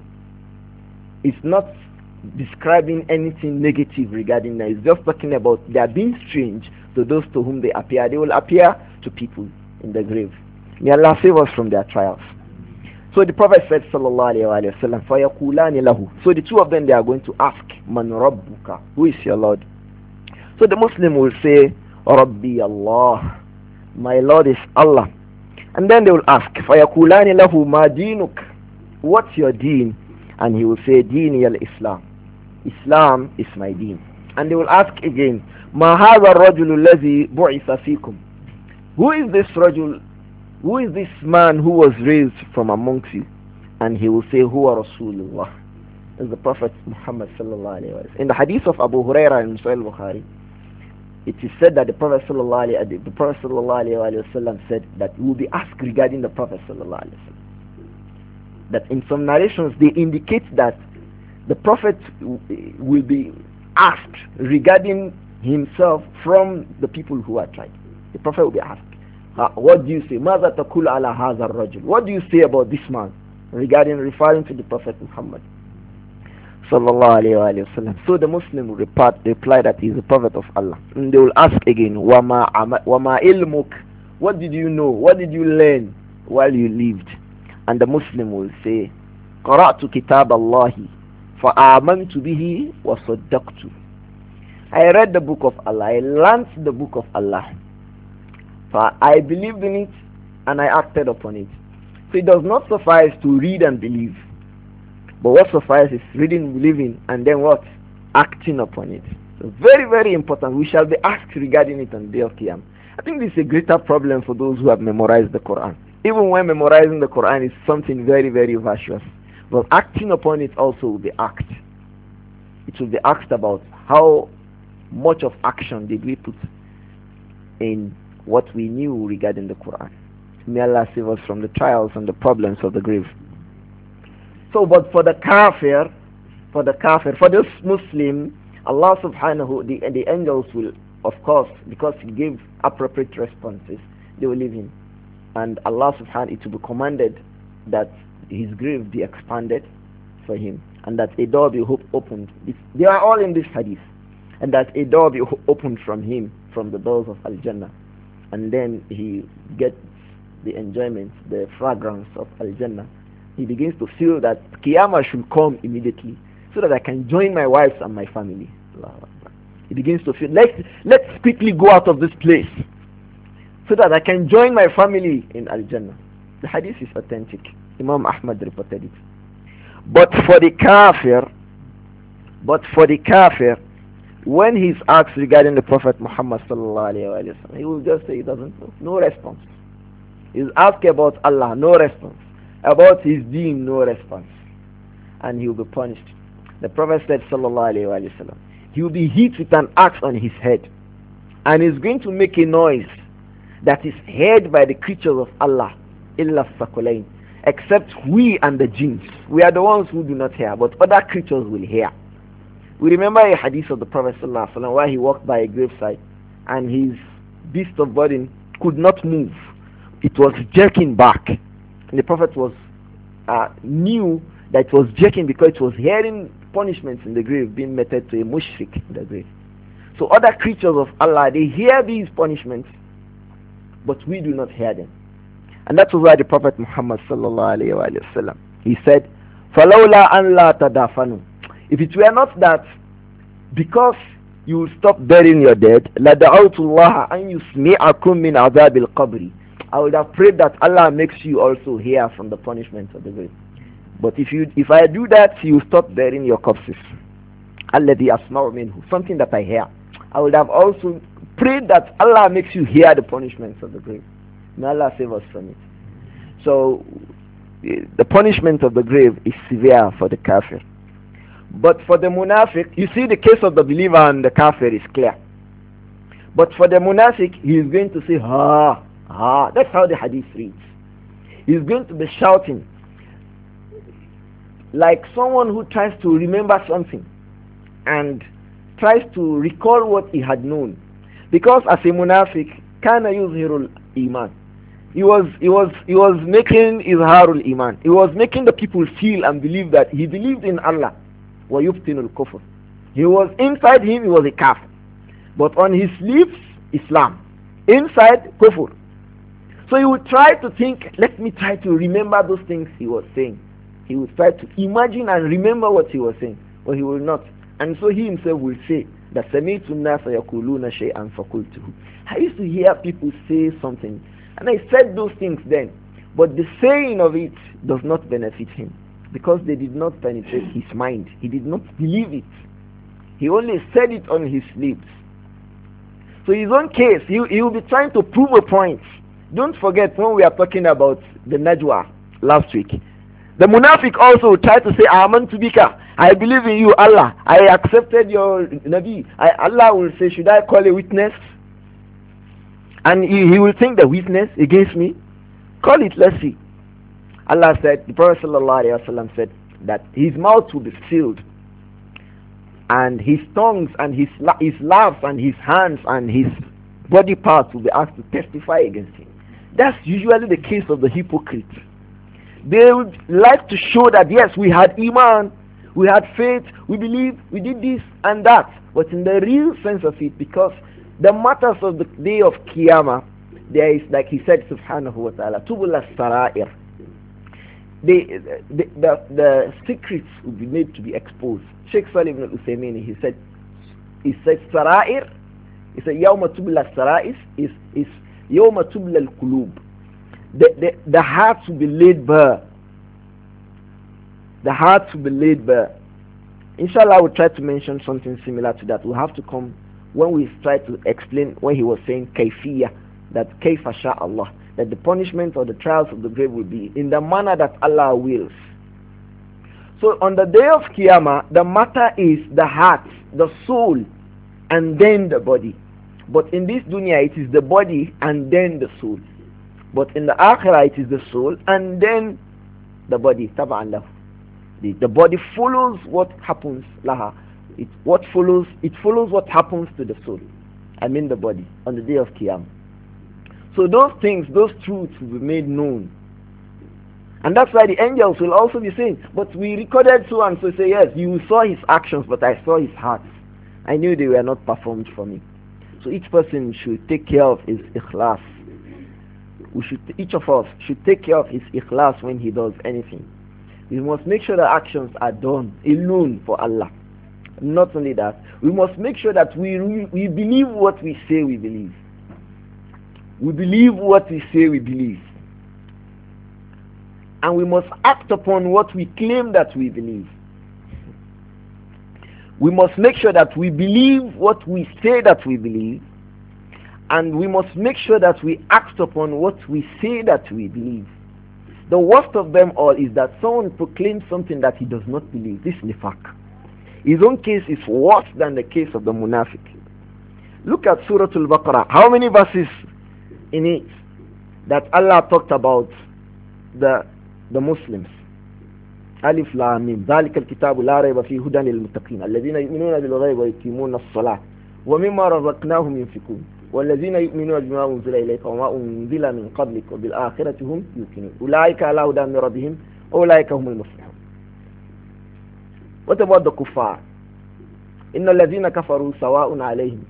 is not describing anything negative regarding them. It's just talking about they are being strange to those to whom they appear. They will appear to people in the grave. May Allah save us from their trials. So the Prophet said, sallallahu alayhi wa sallam, فَيَقُولَانِ لَهُ. So the two of them, they are going to ask, مَنْ رَبُّكَ? Who is your Lord? So the Muslim will say, رَبِّي Allah. My Lord is Allah. And then they will ask, فَيَقُولَانِ لَهُ مَا دِينُكَ? What's your deen? And he will say, دِينِي الْإِسْلَامِ. Islam is my deen. And they will ask again, مَا هَذَا الرَّجُلُ الَّذِي بُعِثَ فِيكُمْ? Who is this rajul? Who is this man who was raised from amongst you? And he will say, Huwa Rasulullah. Is the Prophet Muhammad sallallahu alayhi wa sallam. In the hadith of Abu Huraira in Sahih Bukhari, it is said that the Prophet sallallahu alayhi wa sallam, the Prophet sallallahu alayhi wa sallam said that he will be asked regarding the Prophet sallallahu alayhi wa sallam. That in some narrations they indicate that the Prophet will be asked regarding himself from the people who are tried. The Prophet will be asked, uh, what do you say? ماذا تقول على هذا الرجل? What do you say about this man? Regarding, referring to the Prophet Muhammad sallallahu alayhi wa sallam. So the Muslim will reply, reply that he is the Prophet of Allah. And they will ask again, وَمَا, وَمَا إِلْمُكَ? What did you know? What did you learn while you lived? And the Muslim will say, قَرَأْتُ كِتَابَ اللَّهِ فَآمَنْتُ بِهِ وَصَدَّقْتُ. I read the book of Allah. I learned the book of Allah. I believed in it and I acted upon it. So it does not suffice to read and believe. But what suffices is reading, believing, and then what? Acting upon it. So very, very important. We shall be asked regarding it on the day of Qiyam. I think this is a greater problem for those who have memorized the Quran. Even when memorizing the Quran is something very, very virtuous. But acting upon it also will be asked. It will be asked about how much of action did we put in what we knew regarding the Quran. May Allah save us from the trials and the problems of the grave. So, but for the kafir, for the kafir, for this Muslim, Allah subhanahu, the, the angels will, of course, because He gave appropriate responses, they will leave him. And Allah subhanahu, it will be commanded that his grave be expanded for him, and that a door be opened. They are all in this hadith. And that a door be opened from him, from the doors of Al-Jannah. And then he gets the enjoyment, the fragrance of Al-Jannah. He begins to feel that Qiyamah should come immediately so that I can join my wives and my family. He begins to feel, let's, let's quickly go out of this place so that I can join my family in Al-Jannah. The hadith is authentic. Imam Ahmad reported it. But for the kafir, but for the kafir, when he's asked regarding the Prophet Muhammad sallallahu alaihi wasallam, he will just say he doesn't know. No response. He's asked about Allah, no response. About his deen, no response. And he will be punished. The Prophet said sallallahu alaihi wasallam, he will be hit with an axe on his head, and he's going to make a noise that is heard by the creatures of Allah, illa sakulain, except we and the jinns. We are the ones who do not hear, but other creatures will hear. We remember a hadith of the Prophet ﷺ where he walked by a graveside and his beast of burden could not move. It was jerking back. And the Prophet was uh, knew that it was jerking because it was hearing punishments in the grave being meted to a mushrik in the grave. So other creatures of Allah, they hear these punishments, but we do not hear them. And that was why the Prophet Muhammad sallallahu alayhi wa sallam, he said, فَلَوْلَا أَنْ لَا تَدَافَنُوا. If it were not that, because you will stop burying your dead, لَدَعَوْتُ اللَّهَ أَنْ يُسْمِعَكُمْ مِنْ عَذَابِ الْقَبْرِ. I would have prayed that Allah makes you also hear from the punishment of the grave. But if you, if I do that, you stop burying your corpses. الَّذِي أَسْمَعُ مِنْهُ. Something that I hear. I would have also prayed that Allah makes you hear the punishments of the grave. May Allah save us from it. So, the punishment of the grave is severe for the kafir. But for the munafiq, you see the case of the believer and the kafir is clear. But for the munafiq, he is going to say, ha, ha. That's how the hadith reads. He is going to be shouting like someone who tries to remember something and tries to recall what he had known. Because as a munafiq, kana yuzhirul iman. He was, he was, he was making izharul iman. He was making the people feel and believe that he believed in Allah. Wa yubtinul kufr. He was inside him, he was a kafir. But on his lips, Islam. Inside, kufr. So he would try to think, let me try to remember those things he was saying. He would try to imagine and remember what he was saying. But he will not. And so he himself will say, that سَمِيتُ النَّاسَ يَقُولُونَ شَيْئًا فَقُلْتُهُ. I used to hear people say something, and I said those things then. But the saying of it does not benefit him, because they did not penetrate his mind. He did not believe it. He only said it on his lips. So his own case, he, he will be trying to prove a point. Don't forget when we are talking about the Najwa last week. The munafiq also tried to say, Amantu bika, I believe in you, Allah. I accepted your Nabi. I, Allah will say, should I call a witness? And he, he will think the witness against me. Call it, let's see. Allah said, the Prophet ﷺ said that his mouth will be sealed, and his tongues and his, his laughs and his hands and his body parts will be asked to testify against him. That's usually the case of the hypocrite. They would like to show that yes, we had iman, we had faith, we believe, we did this and that. But in the real sense of it, because the matters of the day of Qiyamah, there is, like he said, subhanahu wa ta'ala, tubul as-sara'ir. The, the, the, the secrets will be made to be exposed. Sheikh Salim ibn al-Uthaymeen, he said, he said, sara'ir, he said, yawma tubul as-sara'is is, is yawma tubul al-qulub. The, the, the hearts will be laid bare. The hearts will be laid bare. Inshallah, I will try to mention something similar to that. We'll have to come when we try to explain when he was saying kayfiyah, that kayfa sha Allah, that the punishment or the trials of the grave will be in the manner that Allah wills. So on the day of Qiyamah, the matter is the heart, the soul, and then the body. But in this dunya, it is the body and then the soul. But in the akhirah, it is the soul and then the body. Taba'an lahu. The, the body follows what happens laha. It what follows it follows what happens to the soul. I mean the body on the day of Qiyamah. So those things, those truths will be made known. And that's why the angels will also be saying, but we recorded so and so. Say, yes, you saw his actions, but I saw his heart. I knew they were not performed for me. So each person should take care of his ikhlas. We should, each of us should take care of his ikhlas when he does anything. We must make sure that actions are done alone for Allah. Not only that, we must make sure that we, we believe what we say we believe. We believe what we say we believe. And we must act upon what we claim that we believe. We must make sure that we believe what we say that we believe. And we must make sure that we act upon what we say that we believe. The worst of them all is that someone proclaims something that he does not believe. This is nifaq. His own case is worse than the case of the munafiq. Look at Surah Al-Baqarah. How many verses in it that Allah talked about the the Muslims? Alif Lam Mim. ذلك الكتاب لا ريب فيه هدى للمتقين الذين يؤمنون بالغيب ويقيمون الصلاة ومما رزقناهم ينفقون والذين يؤمنون بما أنزل إليك وما أنزل من قبلك وبالآخرة هم يوقنون أولئك على هدى من ربهم أولئك هم المفلحون. What about the kuffar? إن الذين كفروا سواء عليهم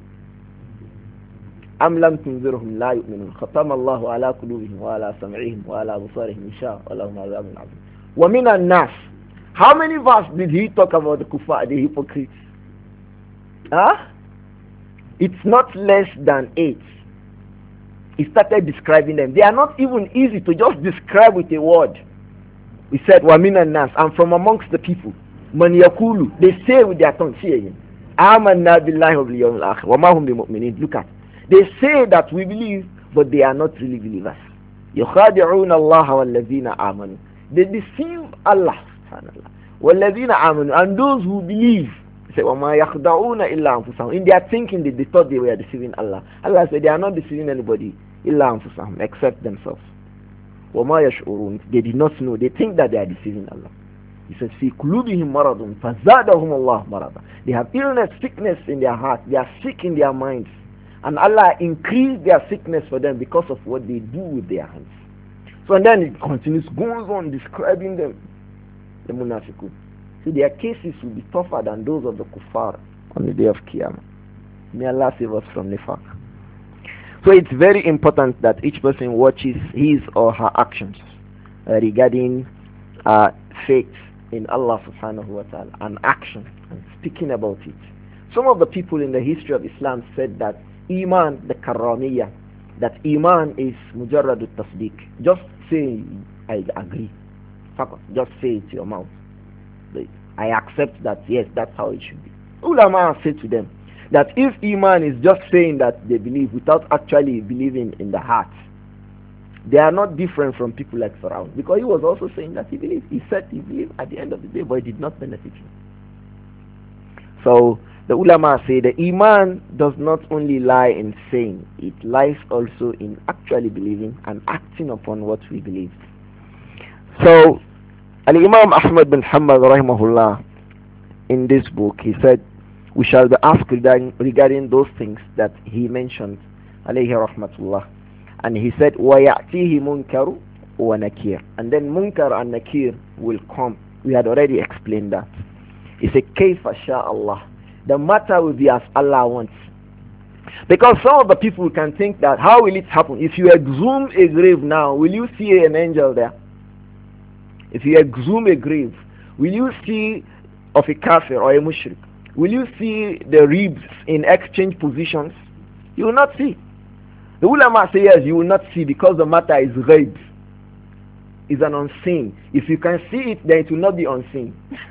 أم لم تنذرهم لا يؤمنون ختم الله على قلوبهم وعلى سمعهم وعلى أبصارهم غشاوة ولهم عذاب عظيم. ومن الناس. How many verses did he talk about the kuffar, the hypocrites? Huh? It's not less than eight. He started describing them. They are not even easy to just describe with a word. He said, وَمِنَ النَّاسِ, and from amongst the people, مَنْ يَقُولُ, they say with their tongue, see again, آمَنَّا بِاللَّهِ وَبِالْيَوْمِ الْآخِرِ وَمَا هُمْ بِمُؤْمِنِينَ. Look at, they say that we believe, but they are not really believers. يُخَادِعُونَ اللَّهَ وَالَّذِينَ آمَنُوا. They deceive Allah, subhanallah. وَالَّذِينَ آمَنُوا, and those who believe. Say, وَمَا يَخْدَعُونَ إِلَّا أَنفُسَهُمْ. In their thinking, they, they thought they were deceiving Allah. Allah said they are not deceiving anybody, إِلَّا أَنفُسَهُمْ, except themselves. وَمَا يَشْعُرُونَ. They did not know. They think that they are deceiving Allah. He says, فِي قُلُوبِهِمْ مَرَضٌ فَزَادَهُمُ اللَّهُ مَرَضًا. They have illness, sickness in their heart. They are sick in their minds. And Allah increased their sickness for them because of what they do with their hands. So and then it continues, goes on describing them, the munafiqun. So their cases will be tougher than those of the kuffar on the day of Qiyamah. May Allah save us from nifaq. So it's very important that each person watches his or her actions uh, regarding uh, faith in Allah subhanahu wa ta'ala and action and speaking about it. Some of the people in the history of Islam said that Iman, the Karramiyya, that Iman is mujarrad al-tasdiq. Just say, I agree. Just say it to your mouth. I accept that, yes, that's how it should be. Ulama said to them that if Iman is just saying that they believe without actually believing in the heart, they are not different from people like Pharaoh, because he was also saying that he believed. He said he believed at the end of the day, but it did not benefit him. So the ulama say the Iman does not only lie in saying, it lies also in actually believing and acting upon what we believe. So Al-Imam Ahmad bin Hanbal rahimahullah, in this book, he said, we shall be asked regarding, regarding those things that he mentioned, alayhi rahmatullah. And he said, وَيَأْتِيهِ مُنْكَرُ وَنَكِيرُ. And then Munkar and Nakir will come. We had already explained that. He said, كَيْفَ شَاءَ اللَّهِ. The matter will be as Allah wants. Because some of the people can think that, how will it happen? If you exhume a grave now, will you see an angel there? If you exhume a grave, will you see of a kafir or a mushrik? Will you see the ribs in exchange positions? You will not see. The ulama say yes, you will not see, because the matter is ghaib. It's an unseen. If you can see it, then it will not be unseen.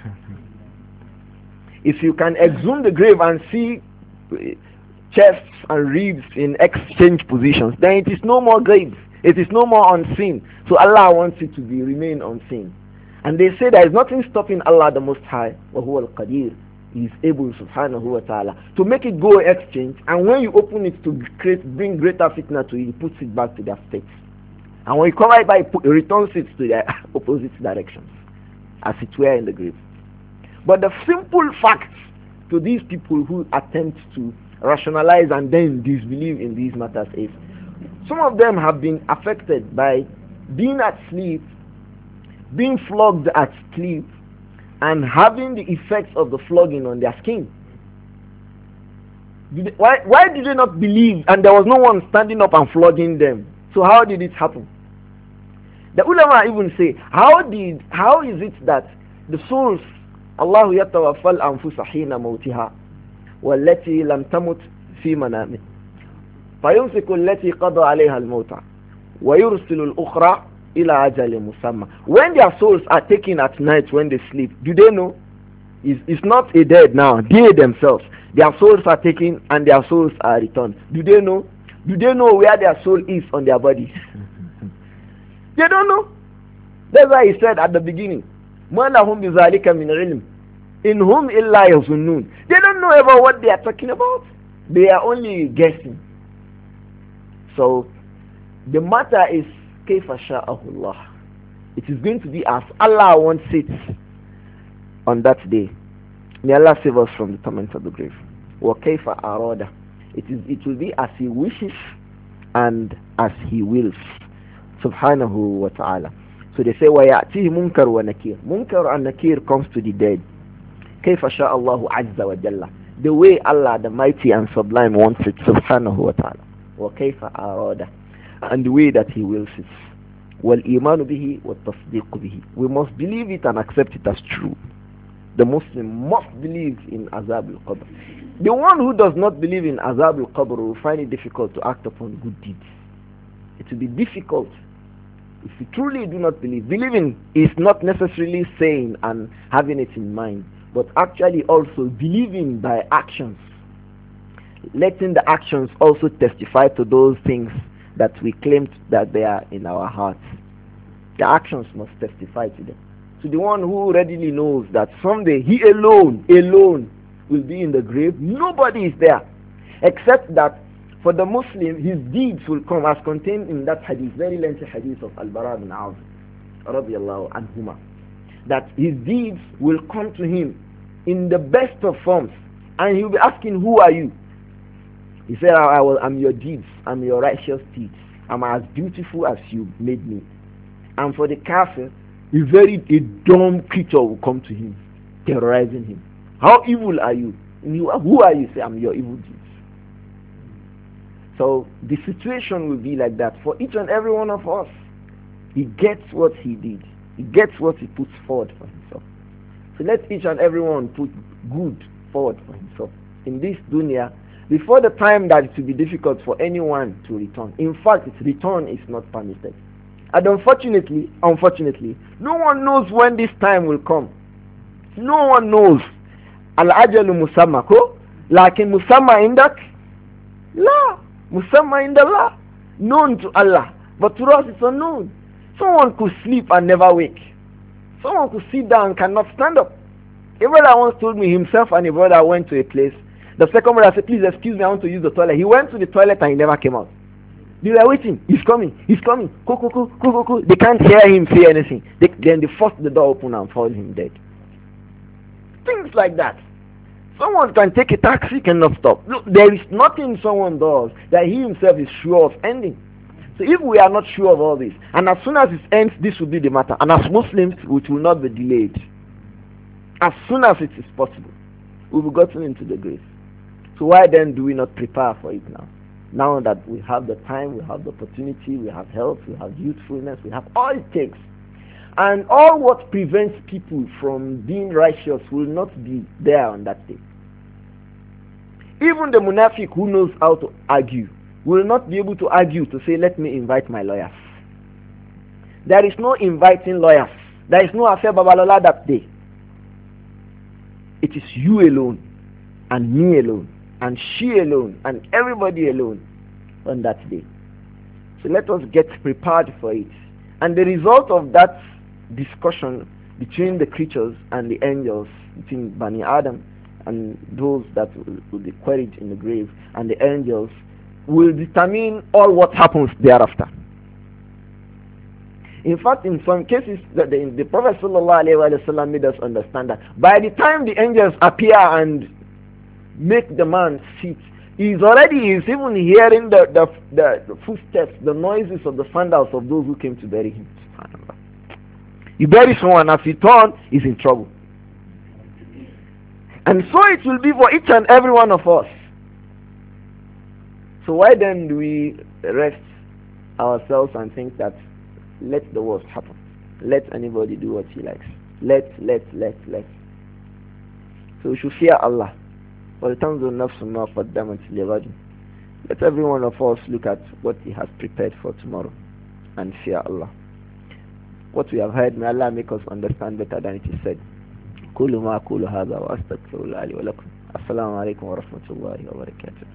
If you can exhume the grave and see chests and ribs in exchange positions, then it is no more grave. It is no more unseen. So Allah wants it to be remain unseen. And they say there is nothing stopping Allah the Most High, وَهُوَ الْقَدِيرُ. He is able, subhanahu wa ta'ala, to make it go exchange, and when you open it to create, bring greater fitna to it, he puts it back to their state. And when you cover it by, he returns it to their opposite directions, as it were in the grave. But the simple fact to these people who attempt to rationalize and then disbelieve in these matters is, some of them have been affected by being asleep being flogged at sleep and having the effects of the flogging on their skin. Did they, why, why did they not believe and there was no one standing up and flogging them? So how did it happen? The ulama even say, how did, how is it that the souls, Allah yatawaffal anfusa hina mawtiha wallati lam tamut fi manamih fayumsiku allati qada alayha al-mawta wa yursilu al-ukhra ila ajali musamma. When their souls are taken at night when they sleep, do they know? It's, it's not a dead now, they themselves. Their souls are taken and their souls are returned. Do they know? Do they know where their soul is on their body? They don't know. That's why he said at the beginning, مَا لَهُمْ بِذَلِكَ مِنْ عِلْمٍ إِنْ هُمْ إِلَّا يَظُنُّونَ. They don't know about what they are talking about. They are only guessing. So the matter is كَيْفَ شَاءَهُ اللَّهُ. It is going to be as Allah wants it on that day. May Allah save us from the torment of the grave. وَكَيْفَ أَرَادَ. It is. It will be as He wishes and as He wills. Subhanahu wa ta'ala. So they say, وَيَأْتِهِ مُنْكَرُ وَنَكِيرُ. Munkar and Nakir comes to the dead. كَيْفَ شَاءَ اللَّهُ عَزَّ وَجَلَّ. The way Allah, the mighty and sublime, wants it. Subhanahu wa ta'ala. وَكَيْفَ أَرَادَ. And the way that He wills it. وَالْإِيمَانُ بِهِ وَالتَّصْدِيقُ بِهِ. We must believe it and accept it as true. The Muslim must believe in Azab al-Qabr. The one who does not believe in Azab al-Qabr will find it difficult to act upon good deeds. It will be difficult if you truly do not believe. Believing is not necessarily saying and having it in mind, but actually also believing by actions. Letting the actions also testify to those things that we claimed that they are in our hearts. The actions must testify to them. To the one who readily knows that someday he alone, alone will be in the grave, nobody is there. Except that for the Muslim, his deeds will come as contained in that hadith, very lengthy hadith of Al-Bara bin Azib, radiyallahu anhuma, that his deeds will come to him in the best of forms, and he will be asking, who are you? He said, I will, I'm your deeds, I'm your righteous deeds, I'm as beautiful as you made me. And for the kafir, a very a dumb creature will come to him, terrorizing him. How evil are you? And you, who are you? Say, I'm your evil deeds. So the situation will be like that for each and every one of us. He gets what he did. He gets what he puts forward for himself. So let each and every one put good forward for himself in this dunya before the time that it will be difficult for anyone to return. In fact, its return is not permitted. And unfortunately, unfortunately, no one knows when this time will come. No one knows. Al-ajalu musamma ko, lakin musamma indak? La. Musamma indallah. Known to Allah. But to us it's unknown. Someone could sleep and never wake. Someone could sit down and cannot stand up. A brother once told me himself and a brother went to a place. The second brother said, please excuse me, I want to use the toilet. He went to the toilet and he never came out. They were waiting. He's coming. He's coming. Go, go, go, go, go, go. They can't hear him say anything. They, then they forced the door open and found him dead. Things like that. Someone can take a taxi, cannot stop. Look, there is nothing someone does that he himself is sure of ending. So if we are not sure of all this, and as soon as it ends, this will be the matter. And as Muslims, it will not be delayed. As soon as it is possible, we will be gotten into the grave. So why then do we not prepare for it now? Now that we have the time, we have the opportunity, we have health, we have youthfulness, we have all it takes. And all what prevents people from being righteous will not be there on that day. Even the munafiq who knows how to argue will not be able to argue to say, let me invite my lawyers. There is no inviting lawyers. There is no Afe Babalola that day. It is you alone, and me alone, and she alone, and everybody alone on that day. So let us get prepared for it. And the result of that discussion between the creatures and the angels, between Bani Adam and those that will, will be queried in the grave, and the angels, will determine all what happens thereafter. In fact, in some cases, the, the, the Prophet ﷺ made us understand that by the time the angels appear and make the man sit, he's already is even hearing the, the, the, the footsteps, the noises of the sandals of those who came to bury him. You bury someone, as you turn, he's in trouble. And so it will be for each and every one of us. So why then do we rest ourselves and think that let the worst happen? Let anybody do what he likes. Let, let, let, let. So we should fear Allah. وَلْتَنْظُرْ نَفْسٌ مَا قَدَّمَتْ لِغَدٍ. Let every one of us look at what he has prepared for tomorrow and fear Allah. What we have heard, may Allah make us understand better than it is said. كل ما أقول هذا وأستغفر الله لي ولكم. السلام عليكم ورحمة الله وبركاته.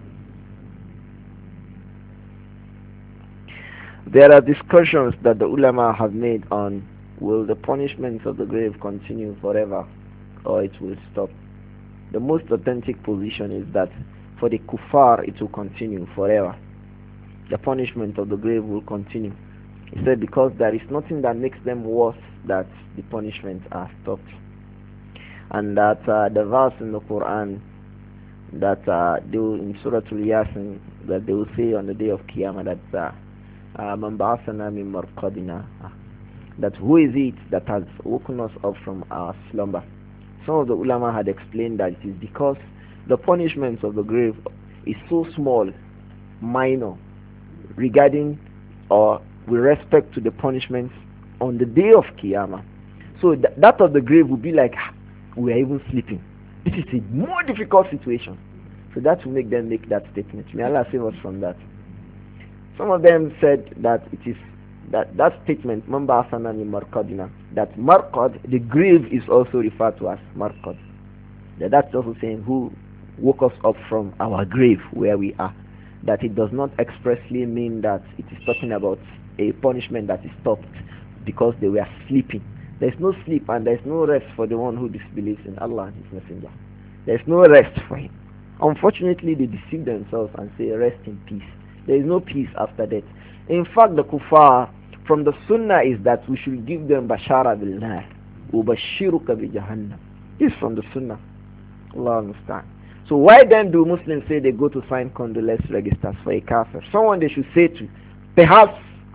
There are discussions that the ulama have made on will the punishments of the grave continue forever or it will stop. The most authentic position is that for the kuffar it will continue forever. The punishment of the grave will continue. He said because there is nothing that makes them worse that the punishments are stopped. And that uh, the verse in the Quran that uh, they will, in Surah Al-Yasin, that they will say on the day of Qiyamah that uh, Man ba'athana min marqadina, that who is it that has woken us up from our slumber. Some of the ulama had explained that it is because the punishments of the grave is so small, minor, regarding or with respect to the punishments on the day of Qiyamah. So th that of the grave will be like we are even sleeping. This is a more difficult situation. So that will make them make that statement. May Allah save us from that. Some of them said that it is that that statement, Man ba'athana min marqadina, that marqad, the grave is also referred to as marqad. That that's also saying who woke us up from our grave where we are. That it does not expressly mean that it is talking about a punishment that is stopped because they were sleeping. There is no sleep and there is no rest for the one who disbelieves in Allah and His Messenger. There is no rest for him. Unfortunately, they deceive themselves and say rest in peace. There is no peace after death. In fact, the kuffar from the sunnah is that we should give them bashara bil nar, ubashiruka bi jahannam. This is from the sunnah. Allah understand. So why then do Muslims say they go to sign condolence registers for a kafir? Someone they should say to, perhaps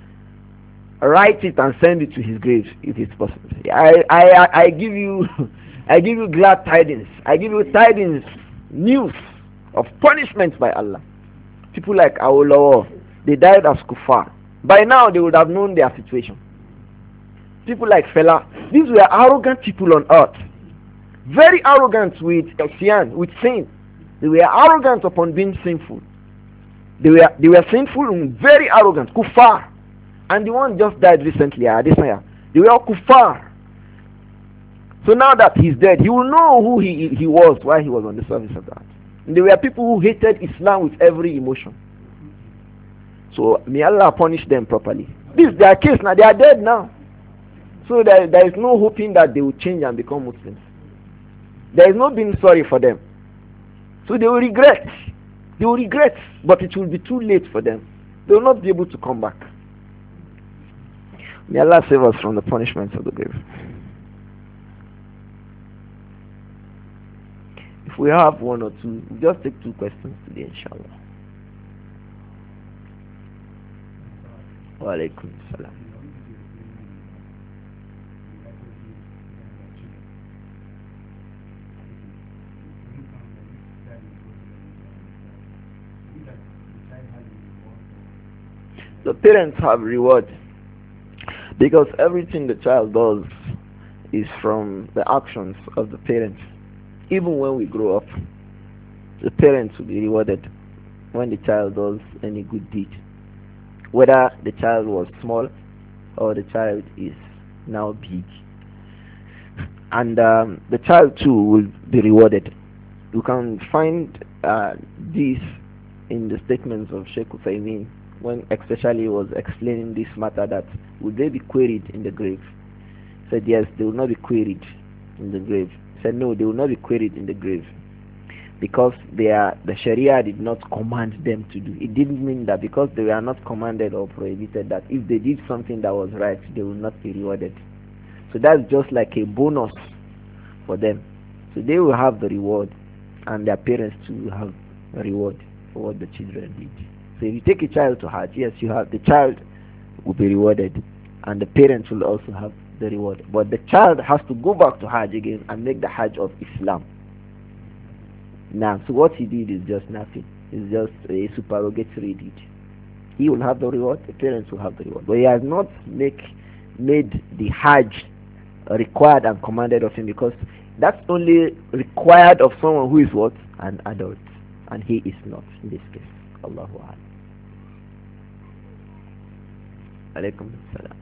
write it and send it to his grave if it's possible. I I I give you I give you glad tidings. I give you tidings, news of punishment by Allah. People like Awolowo, they died as kuffar. By now they would have known their situation. People like Fela, these were arrogant people on earth. Very arrogant with sin, with sin. They were arrogant upon being sinful. They were they were sinful and very arrogant, kuffar. And the one just died recently, Adesanya. They were all kuffar. So now that he's dead, he will know who he he was while he was on the surface of that. And there were people who hated Islam with every emotion. So may Allah punish them properly. This is their case now. They are dead now. So there, there is no hoping that they will change and become Muslims. There is no being sorry for them. So they will regret. They will regret. But it will be too late for them. They will not be able to come back. May Allah save us from the punishments of the grave. If we have one or two, we'll just take two questions today, inshallah. Wa alaikum salam. The parents have reward because everything the child does is from the actions of the parents. Even when we grow up, the parents will be rewarded when the child does any good deed. Whether the child was small or the child is now big. And um, the child too will be rewarded. You can find uh, this in the statements of Sheikh Uthaymeen when especially he was explaining this matter that would they be queried in the grave? He said yes, they will not be queried in the grave. Said no, they will not be queried in the grave because they are, the Sharia did not command them to do. It didn't mean that because they were not commanded or prohibited that if they did something that was right, they will not be rewarded. So that's just like a bonus for them. So they will have the reward and their parents too will have a reward for what the children did. So if you take a child to heart, yes, you have the child will be rewarded and the parents will also have the reward. But the child has to go back to Hajj again and make the Hajj of Islam. Now, so what he did is just nothing. It's just a supererogatory deed. He will have the reward, the parents will have the reward. But he has not make, made the Hajj required and commanded of him, because that's only required of someone who is what? An adult. And he is not in this case. Allahu Akbar. Alaykum salam.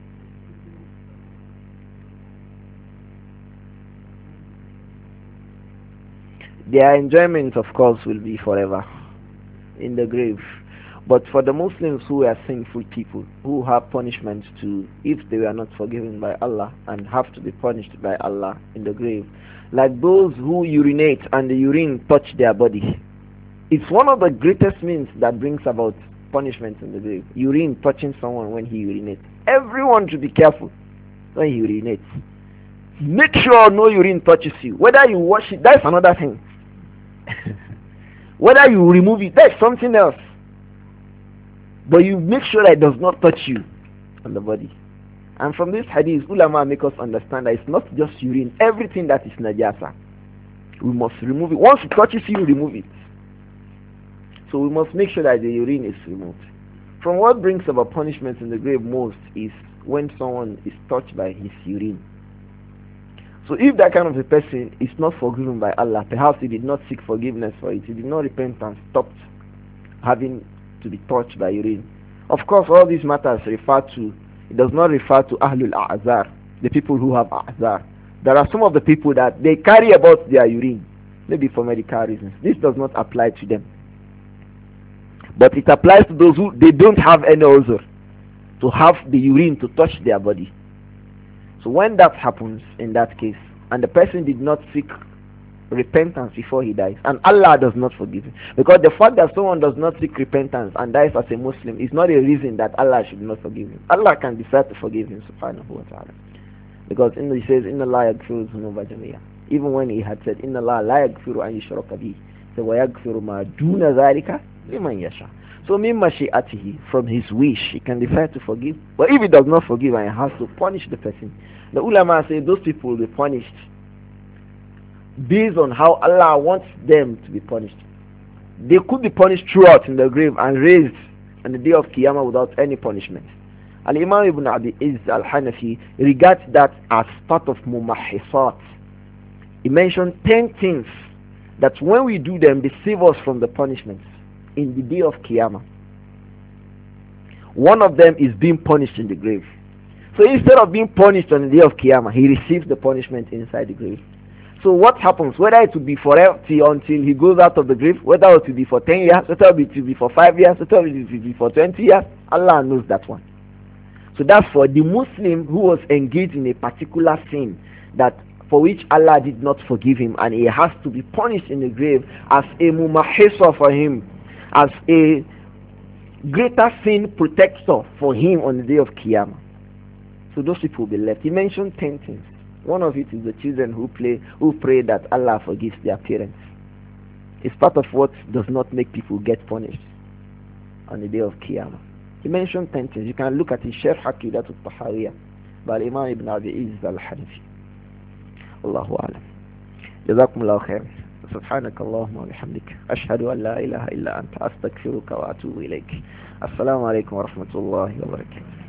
Their enjoyment, of course, will be forever in the grave. But for the Muslims who are sinful people, who have punishment to, if they were not forgiven by Allah, and have to be punished by Allah in the grave, like those who urinate and the urine touch their body, it's one of the greatest means that brings about punishment in the grave. Urine touching someone when he urinates. Everyone should be careful when he urinates. Make sure no urine touches you. Whether you wash it, that's another thing. Whether you remove it, that's something else. But you make sure that it does not touch you on the body. And from this hadith, ulama make us understand that it's not just urine. Everything that is najasa, we must remove it. Once it touches you, remove it. So we must make sure that the urine is removed. From what brings about punishment in the grave most is when someone is touched by his urine. So if that kind of a person is not forgiven by Allah, perhaps he did not seek forgiveness for it, he did not repent and stopped having to be touched by urine. Of course, all these matters refer to, it does not refer to Ahlul A'zar, the people who have A'zar. There are some of the people that they carry about their urine, maybe for medical reasons. This does not apply to them. But it applies to those who, they don't have any uzr, to have the urine to touch their body. So when that happens, in that case, and the person did not seek repentance before he dies, and Allah does not forgive him, because the fact that someone does not seek repentance and dies as a Muslim is not a reason that Allah should not forgive him. Allah can decide to forgive him, subhanahu wa ta'ala, because in he says, Inna Allah yaghfiru dhunuba jami'a. Even when he had said, Inna Allah la yaghfiru an yushraka bihi, so wa yaghfiru ma duna dhalika liman yasha. So min mashi'atihi, from his wish, he can decide to forgive. But if he does not forgive and he has to punish the person, the ulama say those people will be punished based on how Allah wants them to be punished. They could be punished throughout in the grave and raised on the day of Qiyamah without any punishment. Al-Imam Ibn Abi Izz Al-Hanafi regards that as part of mumahisat. He mentioned ten things that when we do them, they save us from the punishments in the day of Qiyamah. One of them is being punished in the grave. So instead of being punished on the day of Qiyamah, he receives the punishment inside the grave. So what happens, whether it will be forever until he goes out of the grave, whether it will be for ten years, whether it will be for five years, whether it will be for twenty years, Allah knows that one. So that's for the Muslim who was engaged in a particular sin that for which Allah did not forgive him, and he has to be punished in the grave as a mumahisa for him, as a greater sin protector for him on the day of Qiyamah. So those people will be left. He mentioned ten things. One of it is the children who play, who pray that Allah forgives their parents. It's part of what does not make people get punished on the day of Qiyamah. He mentioned ten things. You can look at his Sharh Aqidat al-Tahawiyah by Imam Ibn Abi Izz al-Hanafi. Allahu A'lam. جزاكم الله خير. سبحانك اللهم وبحمدك أشهد أن لا إله إلا أنت أستغفرك وأتوب إليك. السلام عليكم ورحمة الله وبركاته.